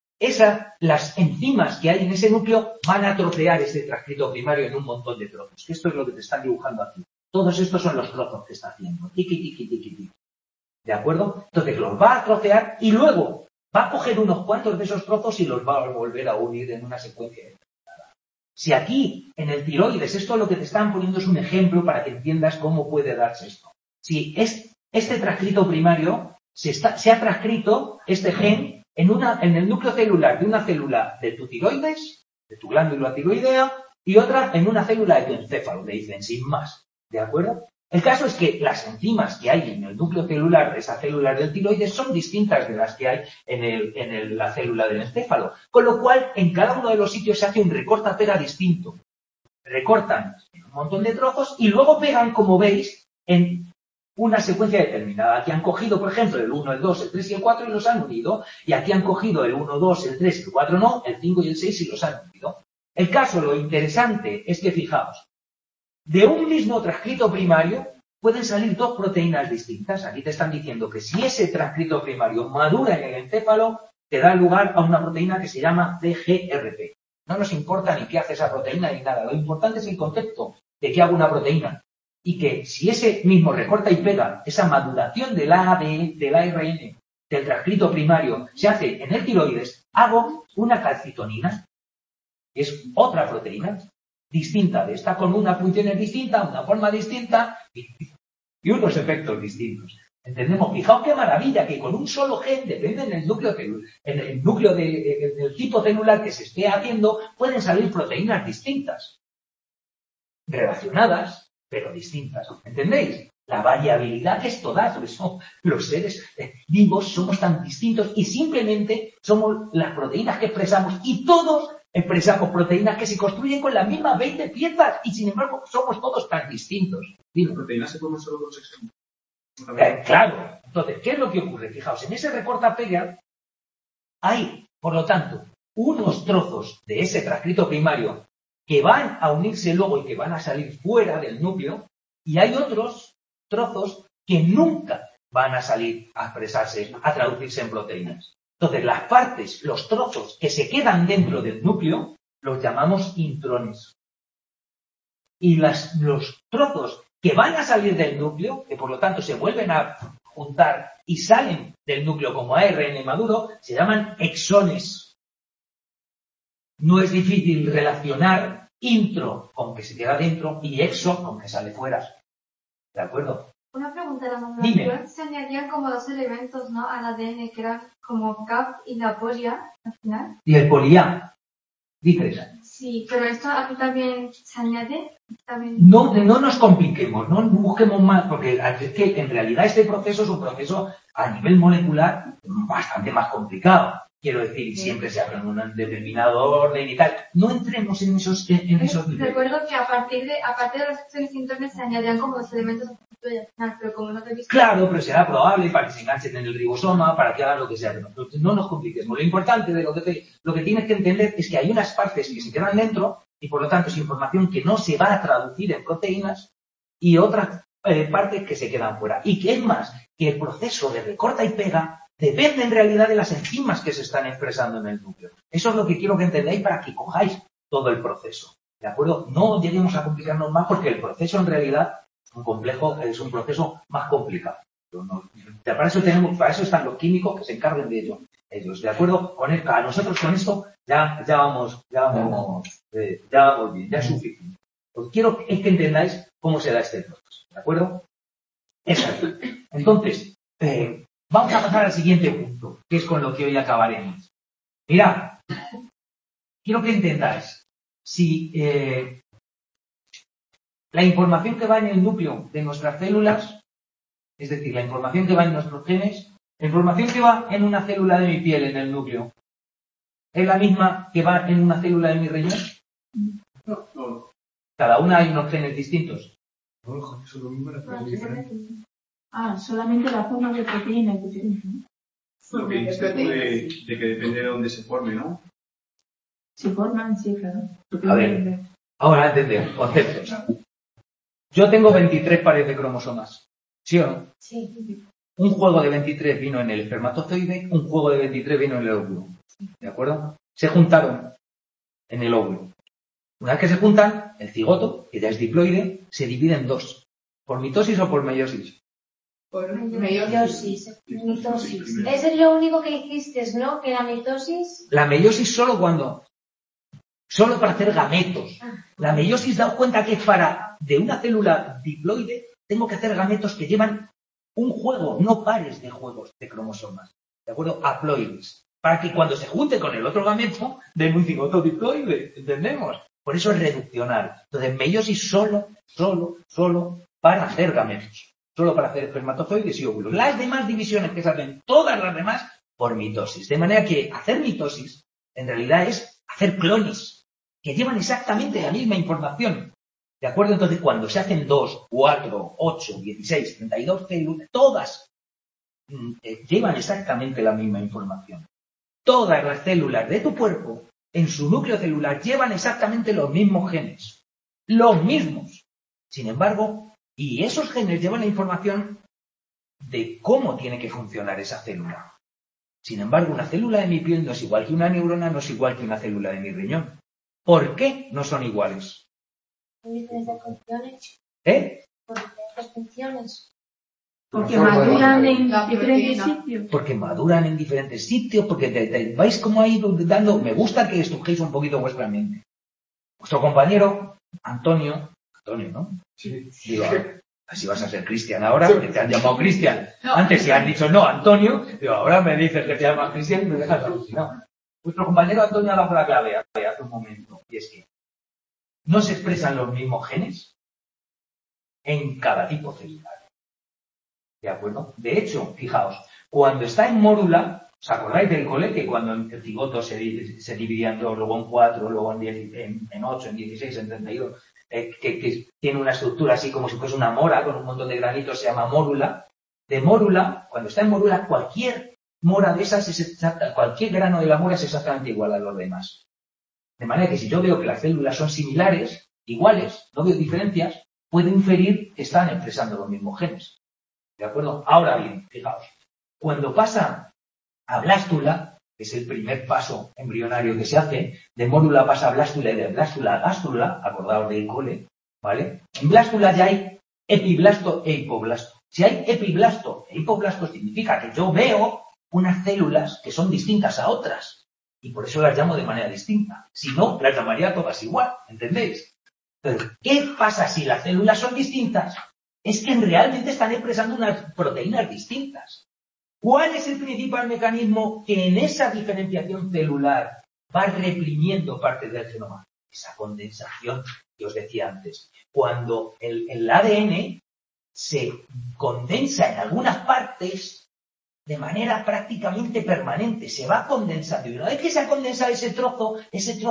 Las enzimas que hay en ese núcleo van a trocear ese transcrito primario en un montón de trozos. Que esto es lo que te están dibujando aquí. Todos estos son los trozos que está haciendo. Tiki, tiki, tiki, tiki. ¿De acuerdo? Entonces los va a trocear y luego va a coger unos cuantos de esos trozos y los va a volver a unir en una secuencia determinada. Si aquí, en el tiroides, esto lo que te están poniendo es un ejemplo para que entiendas cómo puede darse esto. Si este transcrito primario se ha transcrito este gen en el núcleo celular de una célula de tu tiroides, de tu glándula tiroidea, y otra en una célula de tu encéfalo, le dicen sin más. ¿De acuerdo? El caso es que las enzimas que hay en el núcleo celular de esa célula del tiroides son distintas de las que hay en la célula del encéfalo. Con lo cual, en cada uno de los sitios se hace un recorta-pega distinto. Recortan en un montón de trozos y luego pegan, como veis, en una secuencia determinada. Aquí han cogido, por ejemplo, el 1, el 2, el 3 y el 4 y los han unido. Y aquí han cogido el 1, 2, el 3 y el 4 no, el 5 y el 6 y los han unido. El caso, lo interesante es que, fijaos, de un mismo transcrito primario pueden salir dos proteínas distintas. Aquí te están diciendo que si ese transcrito primario madura en el encéfalo, te da lugar a una proteína que se llama CGRP. No nos importa ni qué hace esa proteína ni nada. Lo importante es el concepto de que haga una proteína. Y que si ese mismo recorta y pega, esa maduración del ARN, del transcrito primario, se hace en el tiroides, hago una calcitonina, que es otra proteína distinta de esta, con unas funciones distintas, una forma distinta y unos efectos distintos. ¿Entendemos? Fijaos qué maravilla que con un solo gen, depende del núcleo, del tipo celular que se esté haciendo, pueden salir proteínas distintas. Relacionadas, pero distintas. ¿Entendéis? La variabilidad que esto da. Por eso los seres vivos somos tan distintos y simplemente somos las proteínas que expresamos y todos expresamos proteínas que se construyen con las mismas 20 piezas y sin embargo somos todos tan distintos. ¿Las proteínas se forman solo con los extremos? Claro. Entonces, ¿qué es lo que ocurre? Fijaos, en ese recorta-pega hay, por lo tanto, unos trozos de ese transcrito primario que van a unirse luego y que van a salir fuera del núcleo, y hay otros trozos que nunca van a salir a expresarse, a traducirse en proteínas. Entonces, las partes, los trozos que se quedan dentro del núcleo, los llamamos intrones. Y los trozos que van a salir del núcleo, que por lo tanto se vuelven a juntar y salen del núcleo como ARN maduro, se llaman exones. No es difícil relacionar intro con que se queda dentro y exo con que sale fuera. ¿De acuerdo? Una pregunta, la Dime. molécula se añadían como dos elementos, ¿no? Al ADN, que eran como CAP y la polia, al final. Y el poliá. Dices. Sí, pero esto aquí también se añade. También... No nos compliquemos, no busquemos más, porque es que en realidad este proceso es un proceso a nivel molecular bastante más complicado. Quiero decir, siempre se habla en un determinado orden y tal. No entremos en esos niveles. Recuerdo que a partir de los exones intrones se añadían como dos elementos al final, pero como no te he visto... Claro, pero será probable para que se enganchen en el ribosoma, para que hagan lo que sea. No nos compliquemos. Lo importante de lo que tienes que entender es que hay unas partes que se quedan dentro y por lo tanto es información que no se va a traducir en proteínas y otras partes que se quedan fuera. Y que es más, que el proceso de recorta y pega depende en realidad de las enzimas que se están expresando en el núcleo. Eso es lo que quiero que entendáis para que cojáis todo el proceso. ¿De acuerdo? No lleguemos a complicarnos más porque el proceso en realidad es un proceso más complicado. Para eso están los químicos que se encarguen de ellos. ¿De acuerdo? A nosotros con esto ya vamos bien, ya es suficiente. Lo que quiero es que entendáis cómo se da este proceso. ¿De acuerdo? Exacto. Entonces, vamos a pasar al siguiente punto, que es con lo que hoy acabaremos. Mirad, quiero que entendáis, si la información que va en el núcleo de nuestras células, es decir, la información que va en nuestros genes, la información que va en una célula de mi piel en el núcleo, ¿es la misma que va en una célula de mi riñón? No. Cada una hay unos genes distintos. Solamente la forma de proteína es diferente. Lo que dices de que depende de dónde se forme, ¿no? Se forman, sí, claro. A ver, ahora entender, conceptos. Yo tengo 23 pares de cromosomas, ¿sí o no? Sí. Un juego de 23 vino en el espermatozoide, un juego de 23 vino en el óvulo. ¿De acuerdo? Se juntaron en el óvulo. Una vez que se juntan, el cigoto, que ya es diploide, se divide en dos. ¿Por mitosis o por meiosis? Por meiosis. Mitosis. Eso es lo único que dijiste, ¿no? Que la mitosis... La meiosis solo para hacer gametos. La meiosis, daos cuenta que es de una célula diploide, tengo que hacer gametos que llevan un juego, no pares de juegos de cromosomas. ¿De acuerdo? Haploides. Para que cuando se junte con el otro gameto, den un cigoto diploide. ¿Entendemos? Por eso es reduccional. Entonces, meiosis solo para hacer gametos. Solo para hacer espermatozoides y óvulos. Las demás divisiones que se hacen, todas las demás, por mitosis. De manera que hacer mitosis, en realidad, es hacer clones, que llevan exactamente la misma información. ¿De acuerdo? Entonces, cuando se hacen 2, 4, 8, 16, 32 células, todas llevan exactamente la misma información. Todas las células de tu cuerpo, en su núcleo celular, llevan exactamente los mismos genes. Los mismos. Sin embargo, y esos genes llevan la información de cómo tiene que funcionar esa célula. Sin embargo, una célula de mi piel no es igual que una neurona, no es igual que una célula de mi riñón. ¿Por qué no son iguales? Por diferentes funciones. Por diferentes funciones. Porque maduran en diferentes sitios. Porque maduran en diferentes sitios, porque vais como ahí dando... Me gusta que estrujéis un poquito vuestra mente. Vuestro compañero, Antonio, ¿no? Sí. Digo, Así vas a ser Cristian ahora, porque te han llamado Cristian. Antes si han dicho no, Antonio, pero ahora me dices que te llamas Cristian y me dejas alucinado. Vuestro compañero Antonio ha dado la clave hace un momento, y es que no se expresan los mismos genes en cada tipo celular. ¿De acuerdo? De hecho, fijaos, cuando está en mórula, ¿os acordáis del cole? Que cuando el cigoto se dividía en 2, luego en 4, luego en 8, en 16, en 32, que tiene una estructura así como si fuese una mora con un montón de granitos, se llama mórula. De mórula, cuando está en mórula, cualquier mora de esas es exacta, cualquier grano de la mora es exactamente igual a los demás. De manera que si yo veo que las células son similares, iguales, no veo diferencias, puedo inferir que están expresando los mismos genes. ¿De acuerdo? Ahora bien, fijaos, cuando pasa a blástula, que es el primer paso embrionario que se hace, de mórula pasa a blástula y de blástula a gástrula, acordaos del cole, ¿vale? En blástula ya hay epiblasto e hipoblasto. Si hay epiblasto e hipoblasto significa que yo veo unas células que son distintas a otras y por eso las llamo de manera distinta. Si no, las llamaría todas igual, ¿entendéis? Pero, ¿qué pasa si las células son distintas? Es que realmente están expresando unas proteínas distintas. ¿Cuál es el principal mecanismo que en esa diferenciación celular va reprimiendo parte del genoma? Esa condensación que os decía antes. Cuando el ADN se condensa en algunas partes de manera prácticamente permanente, se va condensando. Y una vez que se ha condensado ese trozo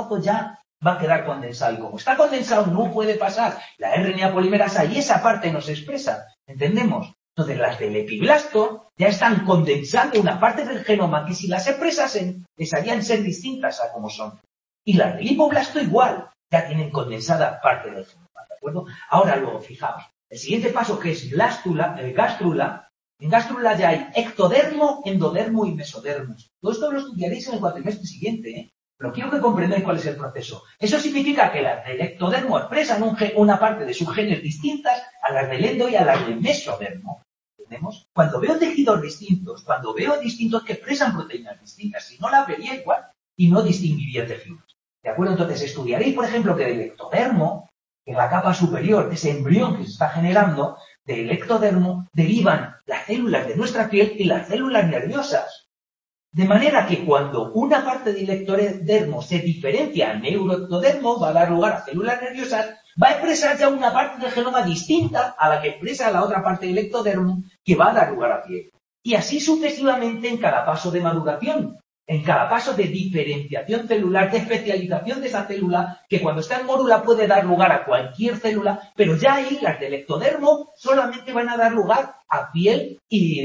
ya va a quedar condensado. Y como está condensado, no puede pasar la RNA polimerasa y esa parte no se expresa. ¿Entendemos? Entonces, las del epiblasto ya están condensando una parte del genoma que si las expresasen, les harían ser distintas a como son. Y las del hipoblasto igual, ya tienen condensada parte del genoma, ¿de acuerdo? Ahora luego, fijaos, el siguiente paso que es gástrula, en gástrula ya hay ectodermo, endodermo y mesodermos. Todo esto lo estudiaréis en el cuatrimestre siguiente, ¿eh? Pero quiero que comprendáis cuál es el proceso. Eso significa que las del ectodermo expresan una parte de sus genes distintas a las del endo y a las del mesodermo. ¿Entendemos? Cuando veo tejidos distintos, cuando veo distintos que expresan proteínas distintas, si no las vería igual y no distinguiría tejidos. ¿De acuerdo? Entonces estudiaréis, por ejemplo, que del ectodermo, en la capa superior, ese embrión que se está generando, del ectodermo derivan las células de nuestra piel y las células nerviosas. De manera que cuando una parte del ectodermo se diferencia al neuroectodermo, va a dar lugar a células nerviosas, va a expresar ya una parte del genoma distinta a la que expresa la otra parte del ectodermo, que va a dar lugar a piel. Y así sucesivamente en cada paso de maduración, en cada paso de diferenciación celular, de especialización de esa célula, que cuando está en mórula puede dar lugar a cualquier célula, pero ya ahí las del ectodermo solamente van a dar lugar a piel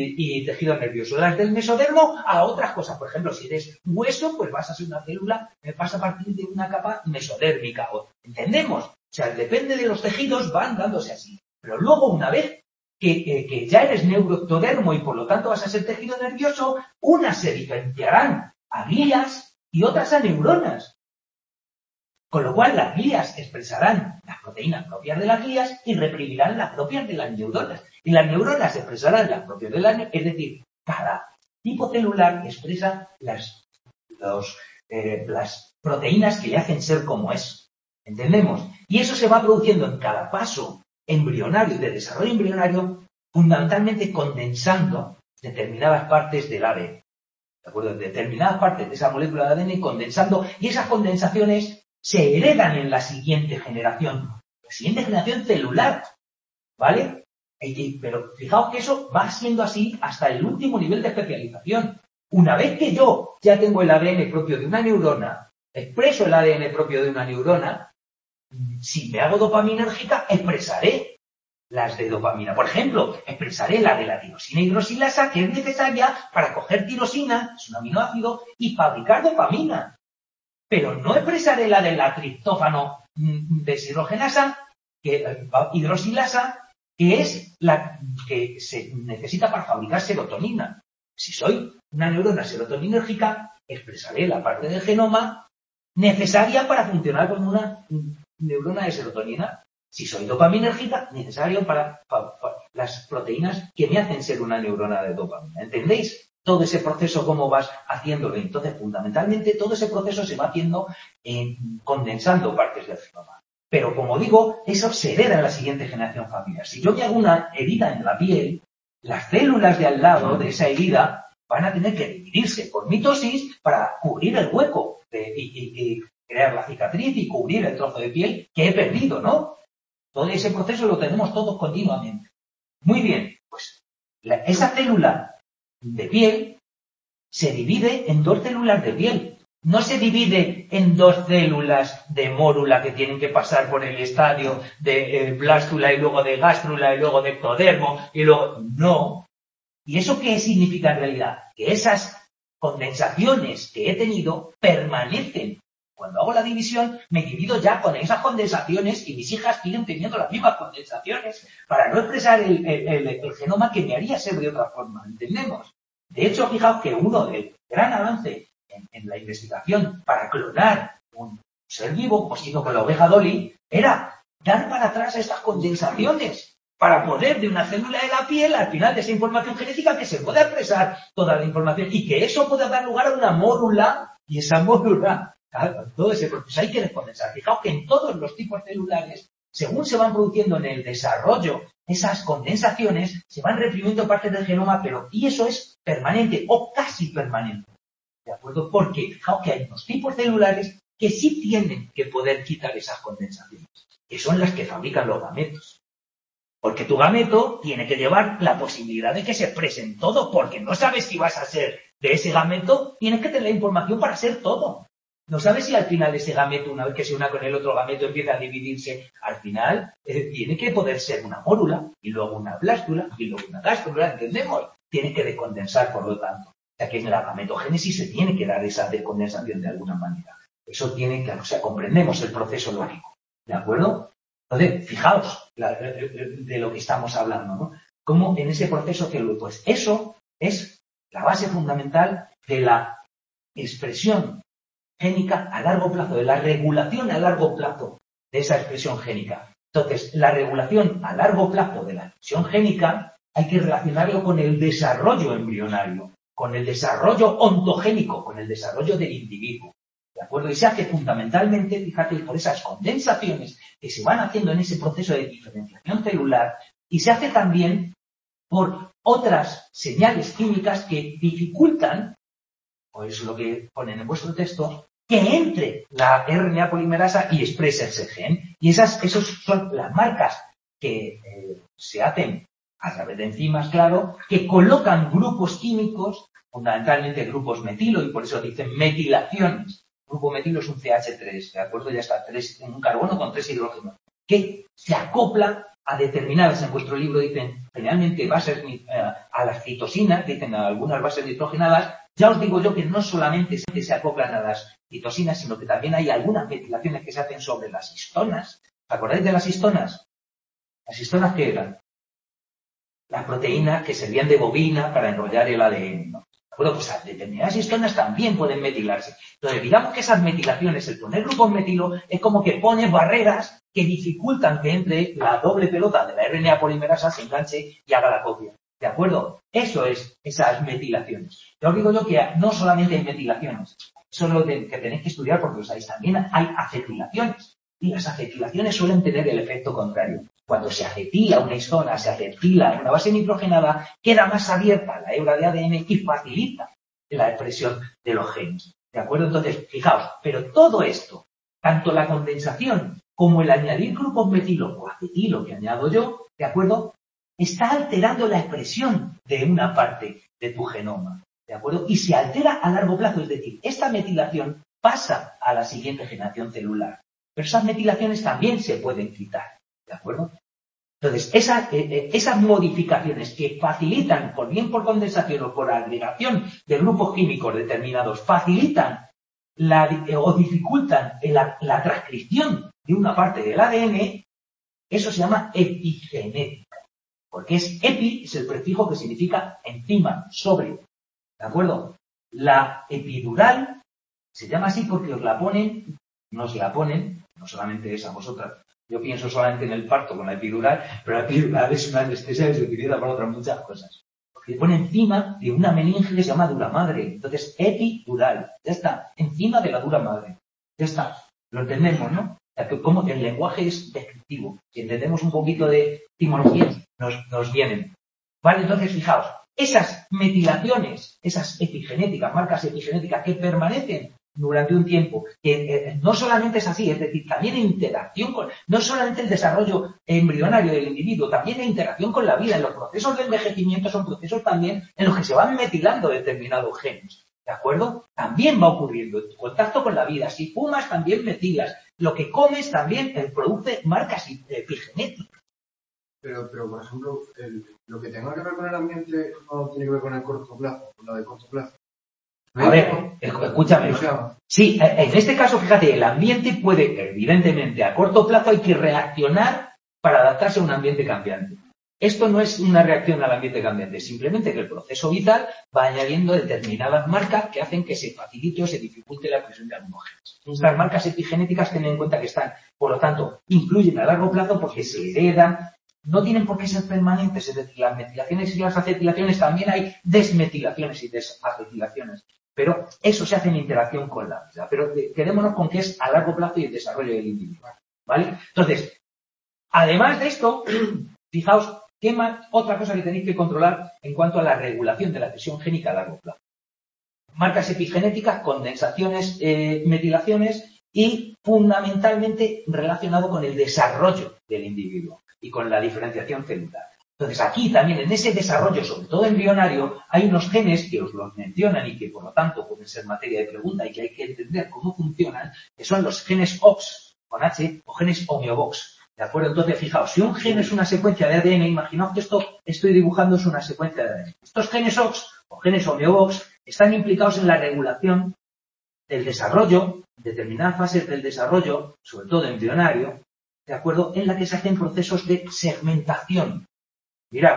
y tejido nervioso. Las del mesodermo a otras cosas. Por ejemplo, si eres hueso, pues vas a ser una célula, vas a partir de una capa mesodérmica. ¿Entendemos? O sea, depende de los tejidos, van dándose así. Pero luego, una vez que ya eres neuroectodermo y por lo tanto vas a ser tejido nervioso, unas se diferenciarán a glías y otras a neuronas. Con lo cual las glías expresarán las proteínas propias de las glías y reprimirán las propias de las neuronas. Y las neuronas expresarán las propias de las neuronas. Es decir, cada tipo celular expresa las proteínas que le hacen ser como es. ¿Entendemos? Y eso se va produciendo en cada paso embrionario y de desarrollo embrionario, fundamentalmente condensando determinadas partes del ADN. ¿De acuerdo? Determinadas partes de esa molécula de ADN condensando, y esas condensaciones se heredan en la siguiente generación celular, ¿vale? Pero fijaos que eso va siendo así hasta el último nivel de especialización. Una vez que yo ya tengo el ADN propio de una neurona, expreso el ADN propio de una neurona, si me hago dopaminérgica, expresaré las de dopamina. Por ejemplo, expresaré la de la tirosina hidroxilasa, que es necesaria para coger tirosina, es un aminoácido, y fabricar dopamina. Pero no expresaré la de la triptófano deshidrogenasa, hidroxilasa, que es la que se necesita para fabricar serotonina. Si soy una neurona serotoninérgica, expresaré la parte del genoma necesaria para funcionar como una neurona de serotonina. Si soy dopaminérgica, necesario para las proteínas que me hacen ser una neurona de dopamina. ¿Entendéis? Todo ese proceso, cómo vas haciéndolo. Entonces, fundamentalmente, todo ese proceso se va haciendo condensando partes del genoma. Pero como digo, eso se hereda en la siguiente generación familiar. Si yo me hago una herida en la piel, las células de al lado de esa herida van a tener que dividirse por mitosis para cubrir el hueco y crear la cicatriz y cubrir el trozo de piel que he perdido, ¿no? Todo ese proceso lo tenemos todos continuamente. Muy bien, pues esa célula de piel se divide en 2 células de piel. No se divide en 2 células de mórula que tienen que pasar por el estadio de blástula y luego de gástrula y luego de ectodermo y luego... No. ¿Y eso qué significa en realidad? Que esas condensaciones que he tenido permanecen. Cuando hago la división, me divido ya con esas condensaciones y mis hijas siguen teniendo las mismas condensaciones para no expresar el genoma que me haría ser de otra forma. ¿Entendemos? De hecho, fijaos que uno del gran avance en la investigación para clonar un ser vivo, como se hizo con la oveja Dolly, era dar para atrás estas condensaciones para poder de una célula de la piel, al final de esa información genética, que se pueda expresar toda la información y que eso pueda dar lugar a una mórula, y esa mórula, claro, todo ese proceso hay que descondensar. Fijaos que en todos los tipos celulares, según se van produciendo en el desarrollo esas condensaciones, se van reprimiendo partes del genoma, pero y eso es permanente o casi permanente. ¿De acuerdo? Porque fijaos que hay unos tipos celulares que sí tienen que poder quitar esas condensaciones, que son las que fabrican los gametos. Porque tu gameto tiene que llevar la posibilidad de que se expresen todo, porque no sabes si vas a ser de ese gameto, tienes que tener la información para ser todo. No sabes si al final ese gameto, una vez que se una con el otro gameto, empieza a dividirse. Al final tiene que poder ser una mórula, y luego una blástula, y luego una gástrula, ¿entendemos? Tiene que descondensar, por lo tanto. O sea que en la gametogénesis se tiene que dar esa descondensación de alguna manera. Eso tiene que, o sea, comprendemos el proceso lógico. ¿De acuerdo? Entonces, fijaos de lo que estamos hablando, ¿no? Cómo en ese proceso celular, pues eso es la base fundamental de la expresión génica a largo plazo, de la regulación a largo plazo de esa expresión génica. Entonces, la regulación a largo plazo de la expresión génica hay que relacionarlo con el desarrollo embrionario, con el desarrollo ontogénico, con el desarrollo del individuo. ¿De acuerdo? Y se hace fundamentalmente, fíjate, por esas condensaciones que se van haciendo en ese proceso de diferenciación celular, y se hace también por otras señales químicas que dificultan, o es lo que ponen en vuestro texto, que entre la RNA polimerasa y exprese ese gen. Y esos son las marcas que se hacen a través de enzimas, claro, que colocan grupos químicos, fundamentalmente grupos metilo, y por eso dicen metilaciones. El grupo metilo es un CH3, ¿de acuerdo? Ya está, un carbono con 3 hidrógenos, que se acopla a determinadas, en vuestro libro dicen, generalmente bases a las citosinas, dicen a algunas bases nitrogenadas. Ya os digo yo que no solamente se acoplan a las citosinas, sino que también hay algunas metilaciones que se hacen sobre las histonas. ¿Os acordáis de las histonas? ¿Las histonas qué eran? Las proteínas que servían de bobina para enrollar el ADN, ¿no? Bueno, pues determinadas histonas también pueden metilarse. Entonces, digamos que esas metilaciones, el poner grupos metilo, es como que pone barreras que dificultan que entre la doble pelota de la RNA polimerasa, se enganche y haga la copia. ¿De acuerdo? Eso es esas metilaciones. Ya os digo yo que no solamente hay metilaciones, eso es lo que tenéis que estudiar porque lo sabéis. También hay acetilaciones. Y las acetilaciones suelen tener el efecto contrario. Cuando se acetila una histona, se acetila una base nitrogenada, queda más abierta la hebra de ADN y facilita la expresión de los genes. ¿De acuerdo? Entonces, fijaos, pero todo esto, tanto la condensación como el añadir grupos metilo o acetilo que añado yo, ¿de acuerdo? Está alterando la expresión de una parte de tu genoma. ¿De acuerdo? Y se altera a largo plazo, es decir, esta metilación pasa a la siguiente generación celular. Pero esas metilaciones también se pueden quitar. ¿De acuerdo? Entonces, esas modificaciones que facilitan, por bien por condensación o por agregación de grupos químicos determinados, facilitan o dificultan la transcripción de una parte del ADN, eso se llama epigenética. Porque epi es el prefijo que significa encima, sobre. ¿De acuerdo? La epidural se llama así porque os la ponen, no solamente es a vosotras. Yo pienso solamente en el parto con la epidural, pero la epidural es una anestesia que se utiliza para otras muchas cosas. Porque pone encima de una meninge que se llama dura madre. Entonces, epidural. Ya está. Encima de la dura madre. Ya está. Lo entendemos, ¿no? Como el lenguaje es descriptivo. Si entendemos un poquito de etimología, nos vienen. ¿Vale? Entonces, fijaos, esas metilaciones, esas epigenéticas, marcas epigenéticas que permanecen durante un tiempo, que no solamente es así, es decir, también en interacción con, no solamente el desarrollo embrionario del individuo, también la interacción con la vida. En los procesos de envejecimiento son procesos también en los que se van metilando determinados genes. ¿De acuerdo? También va ocurriendo. En tu contacto con la vida. Si fumas, también metilas. Lo que comes también produce marcas epigenéticas. Pero por ejemplo, lo que tenga que ver con el ambiente no tiene que ver con el corto plazo, con lo de corto plazo. A ver, escúchame. Sí, en este caso, fíjate, el ambiente puede, evidentemente, a corto plazo hay que reaccionar para adaptarse a un ambiente cambiante. Esto no es una reacción al ambiente cambiante, simplemente que el proceso vital va añadiendo determinadas marcas que hacen que se facilite o se dificulte la expresión de algunos genes. Estas marcas epigenéticas, ten en cuenta que están, por lo tanto, influyen a largo plazo porque se heredan, no tienen por qué ser permanentes, es decir, las metilaciones y las acetilaciones también hay desmetilaciones y desacetilaciones, pero eso se hace en interacción con la vida. Pero quedémonos con que es a largo plazo y el desarrollo del individuo, ¿vale? Entonces, además de esto, fijaos, ¿qué más? Otra cosa que tenéis que controlar en cuanto a la regulación de la expresión génica a largo plazo. Marcas epigenéticas, condensaciones, metilaciones y fundamentalmente relacionado con el desarrollo del individuo y con la diferenciación celular. Entonces aquí también en ese desarrollo, sobre todo embrionario, hay unos genes que os los mencionan y que por lo tanto pueden ser materia de pregunta y que hay que entender cómo funcionan, que son los genes OX con H o genes homeobox. ¿De acuerdo? Entonces, fijaos, si un gen es una secuencia de ADN, imaginaos que esto estoy dibujando es una secuencia de ADN. Estos genes OX o genes homeobox están implicados en la regulación del desarrollo, determinadas fases del desarrollo, sobre todo embrionario, ¿de acuerdo? En la que se hacen procesos de segmentación. Mirad,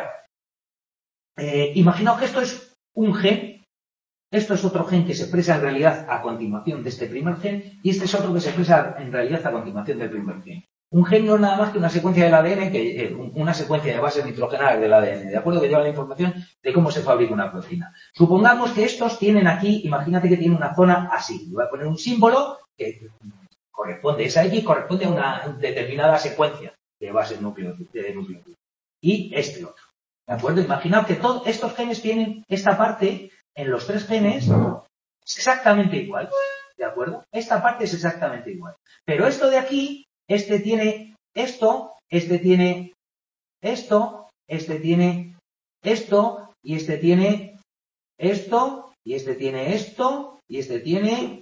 imaginaos que esto es un gen, esto es otro gen que se expresa en realidad a continuación de este primer gen, y este es otro que se expresa en realidad a continuación del primer gen. Un gen no es nada más que una secuencia del ADN, una secuencia de bases nitrogenales del ADN, ¿de acuerdo? Que lleva la información de cómo se fabrica una proteína. Supongamos que estos tienen aquí, imagínate que tienen una zona así. Voy a poner un símbolo que corresponde, esa X corresponde a una determinada secuencia de bases nucleótidos. Y este otro. ¿De acuerdo? Imaginaos que todos estos genes tienen esta parte, en los tres genes, es exactamente igual. ¿De acuerdo? Esta parte es exactamente igual. Pero esto de aquí, este tiene esto, este tiene esto, este tiene esto, y este tiene esto, y este tiene esto, y este tiene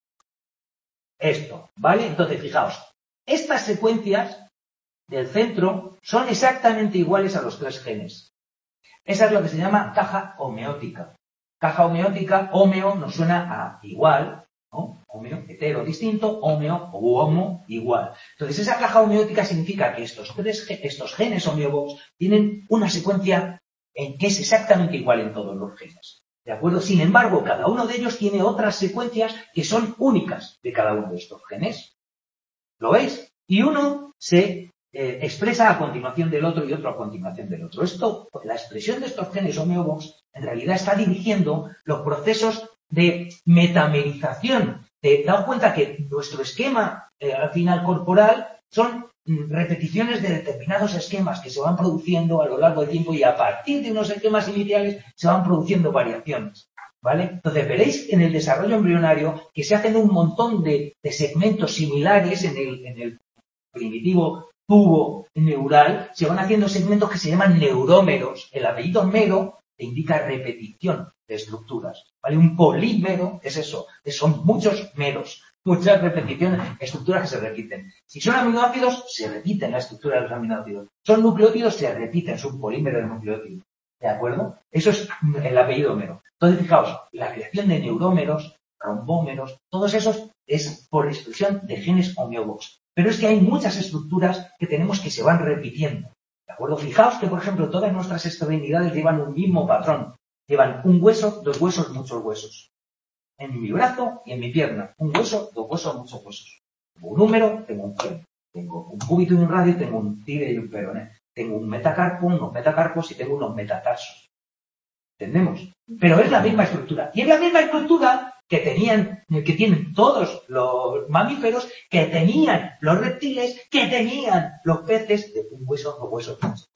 esto. ¿Vale? Entonces, fijaos, estas secuencias del centro son exactamente iguales a los tres genes. Esa es lo que se llama caja homeótica. Caja homeótica, homeo nos suena a igual, ¿no? Homeo, hetero, distinto, homeo o homo, igual. Entonces, esa caja homeótica significa que estos genes homeobox tienen una secuencia en que es exactamente igual en todos los genes. ¿De acuerdo? Sin embargo, cada uno de ellos tiene otras secuencias que son únicas de cada uno de estos genes. ¿Lo veis? Y uno se expresa a continuación del otro y otro a continuación del otro. Esto, la expresión de estos genes homeobox en realidad está dirigiendo los procesos de metamerización. Daos cuenta que nuestro esquema al final corporal son repeticiones de determinados esquemas que se van produciendo a lo largo del tiempo y a partir de unos esquemas iniciales se van produciendo variaciones. ¿Vale? Entonces veréis en el desarrollo embrionario que se hacen un montón de segmentos similares en el primitivo tubo neural, se van haciendo segmentos que se llaman neurómeros. El apellido mero te indica repetición de estructuras, ¿vale? Un polímero es eso, son muchos meros, muchas repeticiones, estructuras que se repiten. Si son aminoácidos, se repiten la estructura de los aminoácidos. Son nucleótidos, se repiten, es un polímero de nucleótidos. ¿De acuerdo? Eso es el apellido mero. Entonces, fijaos, la creación de neurómeros, rombómeros, todos esos es por expresión de genes homeobox. Pero es que hay muchas estructuras que tenemos que se van repitiendo. ¿De acuerdo? Fijaos que, por ejemplo, todas nuestras extremidades llevan un mismo patrón. Llevan un hueso, dos huesos, muchos huesos. En mi brazo y en mi pierna. Un hueso, dos huesos, muchos huesos. Tengo un húmero, tengo un gen. Tengo un cúbito y un radio, tengo un tibia y un peroné. Tengo un metacarpo, unos metacarpos y tengo unos metatarsos. ¿Entendemos? Pero es la misma estructura. Y es la misma estructura que tienen todos los mamíferos, que tenían los reptiles, que tenían los peces, de un hueso a hueso.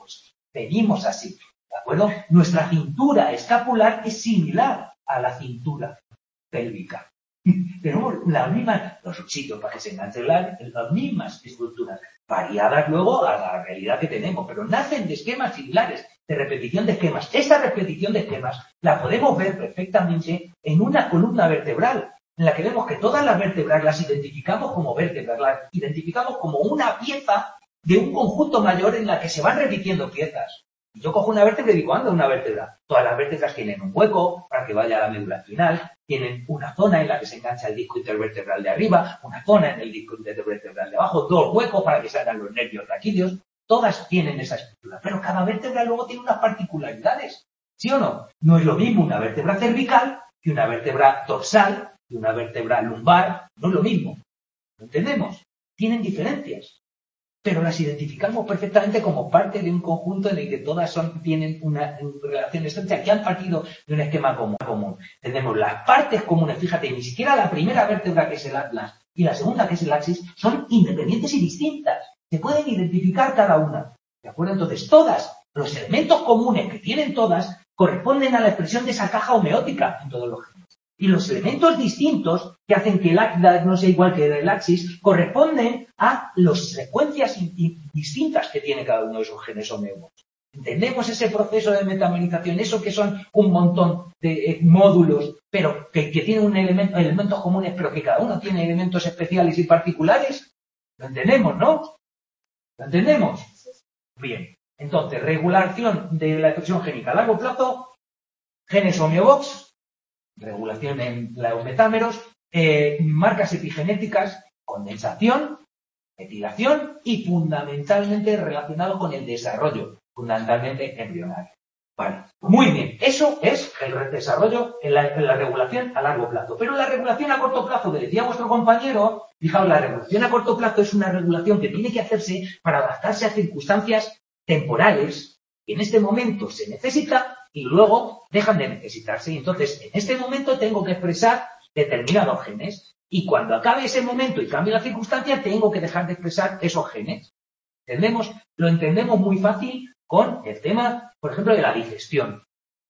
Venimos así, ¿de acuerdo? Nuestra cintura escapular es similar a la cintura pélvica. Tenemos las mismas, los sitios para que se enganchen las mismas estructuras, variadas luego a la realidad que tenemos, pero nacen de esquemas similares, de repetición de esquemas. Esa repetición de esquemas la podemos ver perfectamente en una columna vertebral, en la que vemos que todas las vértebras las identificamos como vértebras, las identificamos como una pieza de un conjunto mayor en la que se van repitiendo piezas. Yo cojo una vértebra y digo, anda, una vértebra. Todas las vértebras tienen un hueco para que vaya a la médula espinal, tienen una zona en la que se engancha el disco intervertebral de arriba, una zona en el disco intervertebral de abajo, 2 huecos para que salgan los nervios raquídeos. Todas tienen esa estructura, pero cada vértebra luego tiene unas particularidades. ¿Sí o no? No es lo mismo una vértebra cervical que una vértebra dorsal, que una vértebra lumbar. No es lo mismo. ¿Lo entendemos? Tienen diferencias, pero las identificamos perfectamente como parte de un conjunto en el que todas tienen una relación estrecha, que han partido de un esquema común. Tenemos las partes comunes, fíjate, ni siquiera la primera vértebra, que es el atlas, y la segunda, que es el axis, son independientes y distintas. Se pueden identificar cada una. ¿De acuerdo? Entonces, todos los elementos comunes que tienen todas corresponden a la expresión de esa caja homeótica en todos los genes. Y los elementos distintos que hacen que el atlas no sea igual que el axis corresponden a las secuencias distintas que tiene cada uno de esos genes homeomorfos. Entendemos ese proceso de metamerización, eso que son un montón de módulos, pero que tienen elementos comunes, pero que cada uno tiene elementos especiales y particulares. Lo entendemos, ¿no? ¿Lo entendemos? Bien. Entonces, regulación de la expresión génica a largo plazo, genes homeobox, regulación en los metámeros, marcas epigenéticas, condensación, metilación y fundamentalmente relacionado con el desarrollo, fundamentalmente embrionario. Vale, muy bien, eso es el desarrollo en la regulación a largo plazo. Pero la regulación a corto plazo, que decía vuestro compañero, fijaos, la regulación a corto plazo es una regulación que tiene que hacerse para adaptarse a circunstancias temporales que en este momento se necesita y luego dejan de necesitarse. Y entonces, en este momento tengo que expresar determinados genes y cuando acabe ese momento y cambie la circunstancia, tengo que dejar de expresar esos genes. ¿Entendemos? Lo entendemos muy fácil con el tema, por ejemplo, de la digestión.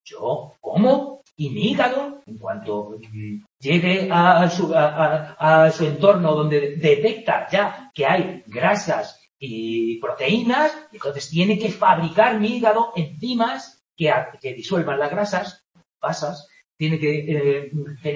Yo como y mi hígado, en cuanto llegue a su entorno donde detecta ya que hay grasas y proteínas, entonces tiene que fabricar mi hígado enzimas que disuelvan las grasas, pasas, tiene que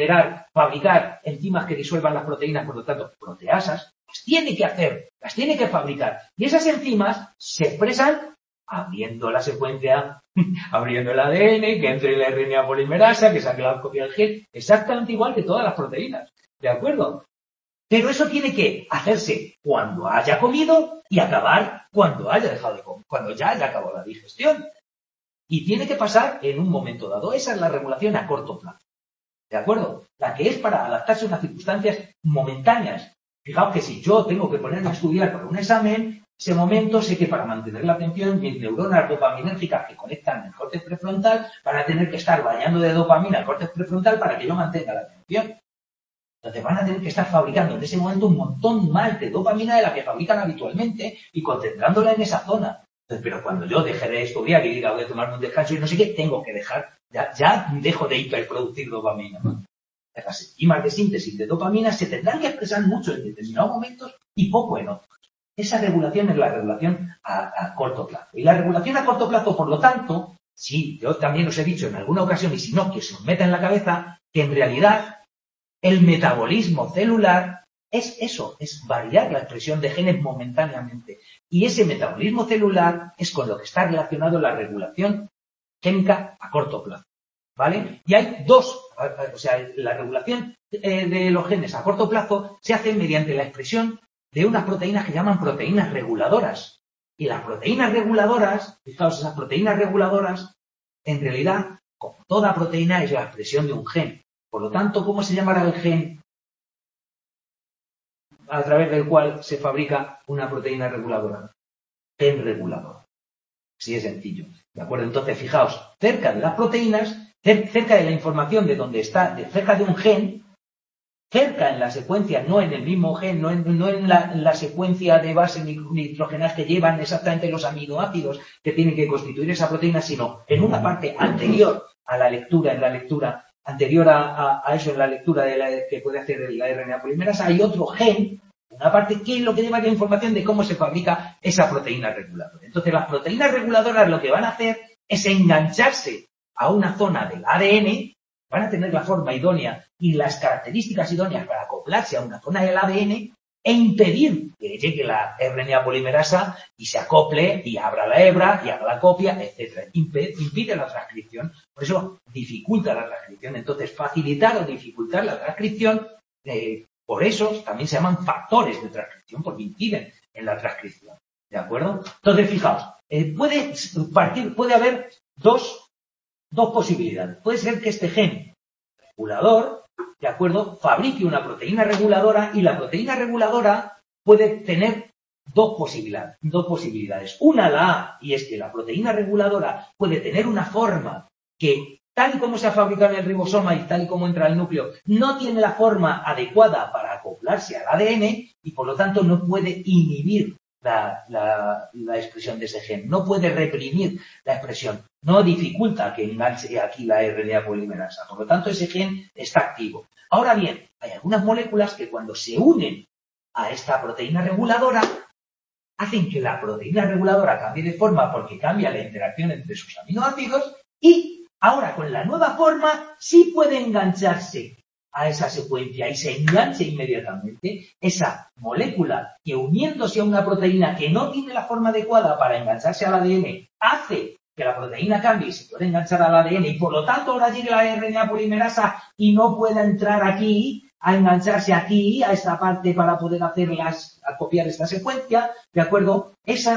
fabricar enzimas que disuelvan las proteínas, por lo tanto, proteasas, las tiene que fabricar. Y esas enzimas se expresan abriendo la secuencia, abriendo el ADN, que entre la RNA polimerasa, que saque la copia del gen, exactamente igual que todas las proteínas. ¿De acuerdo? Pero eso tiene que hacerse cuando haya comido y acabar cuando haya dejado de comer, cuando ya haya acabado la digestión. Y tiene que pasar en un momento dado. Esa es la regulación a corto plazo. ¿De acuerdo? La que es para adaptarse a unas circunstancias momentáneas. Fijaos que si yo tengo que ponerme a estudiar para un examen, ese momento sé que para mantener la atención, mis neuronas dopaminérgicas que conectan el córtex prefrontal van a tener que estar bañando de dopamina el córtex prefrontal para que yo mantenga la atención. Entonces van a tener que estar fabricando en ese momento un montón más de dopamina de la que fabrican habitualmente y concentrándola en esa zona. Entonces, pero cuando yo deje de estudiar y diga voy a tomarme un descanso y no sé qué, tengo que dejar, ya dejo de hiperproducir dopamina, ¿no? Las enzimas de síntesis de dopamina se tendrán que expresar mucho en determinados momentos y poco en otros. Esa regulación es la regulación a corto plazo. Y la regulación a corto plazo, por lo tanto, sí, yo también os he dicho en alguna ocasión, y si no, que se os meta en la cabeza, que en realidad el metabolismo celular es eso, es variar la expresión de genes momentáneamente. Y ese metabolismo celular es con lo que está relacionado la regulación génica a corto plazo. ¿Vale? Y hay dos, o sea, la regulación de los genes a corto plazo se hace mediante la expresión de unas proteínas que llaman proteínas reguladoras. Y las proteínas reguladoras, fijaos, esas proteínas reguladoras, en realidad, como toda proteína, es la expresión de un gen. Por lo tanto, ¿cómo se llamará el gen a través del cual se fabrica una proteína reguladora? Gen regulador. Así de sencillo. ¿De acuerdo? Entonces, fijaos, cerca de las proteínas, cerca de la información de dónde está, cerca de un gen, cerca en la secuencia, no en el mismo gen, no en la secuencia de base nitrogenasa que llevan exactamente los aminoácidos que tienen que constituir esa proteína, sino en una parte anterior a la lectura, anterior a eso, en la lectura que puede hacer la RNA polimerasa, hay otro gen, una parte que es lo que lleva la información de cómo se fabrica esa proteína reguladora. Entonces, las proteínas reguladoras lo que van a hacer es engancharse a una zona del ADN, van a tener la forma idónea y las características idóneas para acoplarse a una zona del ADN e impedir que llegue la RNA polimerasa y se acople y abra la hebra y haga la copia, etc. Impide la transcripción, por eso dificulta la transcripción. Entonces, facilitar o dificultar la transcripción, por eso también se llaman factores de transcripción, porque inciden en la transcripción. ¿De acuerdo? Entonces, fijaos, puede haber dos posibilidades. Puede ser que este gen regulador, ¿de acuerdo?, fabrique una proteína reguladora y la proteína reguladora puede tener dos posibilidades. Una, la A, y es que la proteína reguladora puede tener una forma que, tal y como se ha fabricado en el ribosoma y tal y como entra al núcleo, no tiene la forma adecuada para acoplarse al ADN y, por lo tanto, no puede inhibir la expresión de ese gen, no puede reprimir la expresión, no dificulta que enganche aquí la RNA polimerasa. Por lo tanto, ese gen está activo. Ahora bien, hay algunas moléculas que cuando se unen a esta proteína reguladora, hacen que la proteína reguladora cambie de forma porque cambia la interacción entre sus aminoácidos y ahora con la nueva forma sí puede engancharse a esa secuencia y se enganche inmediatamente esa molécula que uniéndose a una proteína que no tiene la forma adecuada para engancharse al ADN hace que la proteína cambie y se puede enganchar al ADN y por lo tanto ahora llegue la RNA polimerasa y no pueda entrar aquí a engancharse aquí a esta parte para poder a copiar esta secuencia, ¿de acuerdo?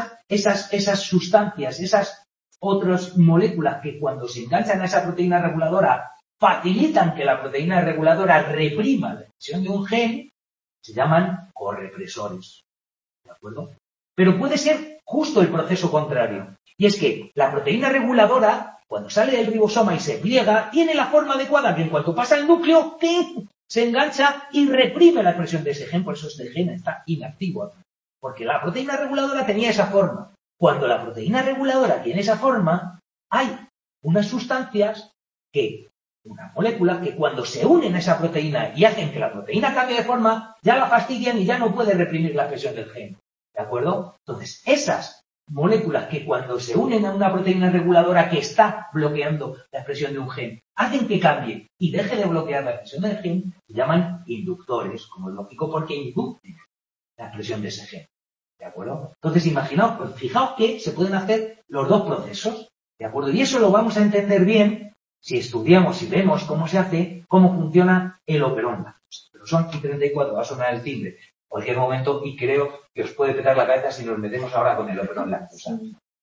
Esas sustancias, esas otras moléculas que cuando se enganchan a esa proteína reguladora facilitan que la proteína reguladora reprima la expresión de un gen, se llaman correpresores. ¿De acuerdo? Pero puede ser justo el proceso contrario. Y es que la proteína reguladora, cuando sale del ribosoma y se pliega, tiene la forma adecuada que en cuanto pasa el núcleo, ¡ping!, se engancha y reprime la expresión de ese gen. Por eso este gen está inactivo. Porque la proteína reguladora tenía esa forma. Cuando la proteína reguladora tiene esa forma, hay unas sustancias una molécula que cuando se unen a esa proteína y hacen que la proteína cambie de forma, ya la fastidian y ya no puede reprimir la expresión del gen. ¿De acuerdo? Entonces, esas moléculas que cuando se unen a una proteína reguladora que está bloqueando la expresión de un gen, hacen que cambie y deje de bloquear la expresión del gen, se llaman inductores, como es lógico, porque inducen la expresión de ese gen. ¿De acuerdo? Entonces, imaginaos, pues fijaos que se pueden hacer los dos procesos. ¿De acuerdo? Y eso lo vamos a entender bien si estudiamos y vemos cómo se hace, cómo funciona el operón lactosa. Pero son y 34, va a sonar el timbre en cualquier momento y creo que os puede petar la cabeza si nos metemos ahora con el operón lactosa.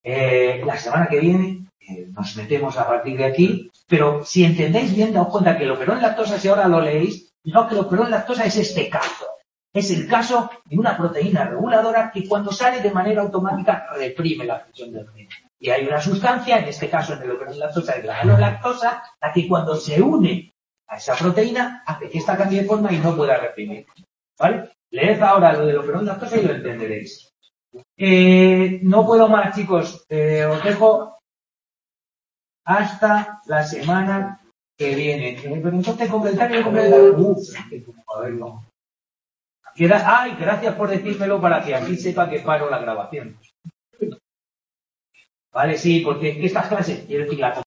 La semana que viene nos metemos a partir de aquí, pero si entendéis bien, daos cuenta que el operón lactosa, si ahora lo leéis, fijaos que el operón lactosa es este caso. Es el caso de una proteína reguladora que cuando sale de manera automática reprime la expresión del gen. Y hay una sustancia, en este caso en el operón lactosa es la galolactosa, la que cuando se une a esa proteína hace que esta cambie de forma y no pueda reprimir. ¿Vale? Leed ahora lo del operón lactosa y lo entenderéis. No puedo más, chicos. Os dejo hasta la semana que viene. Pero entonces completar. A ver, no. Gracias por decírmelo para que aquí sepa que paro la grabación. Vale, sí, porque estas clases, quiero decir, la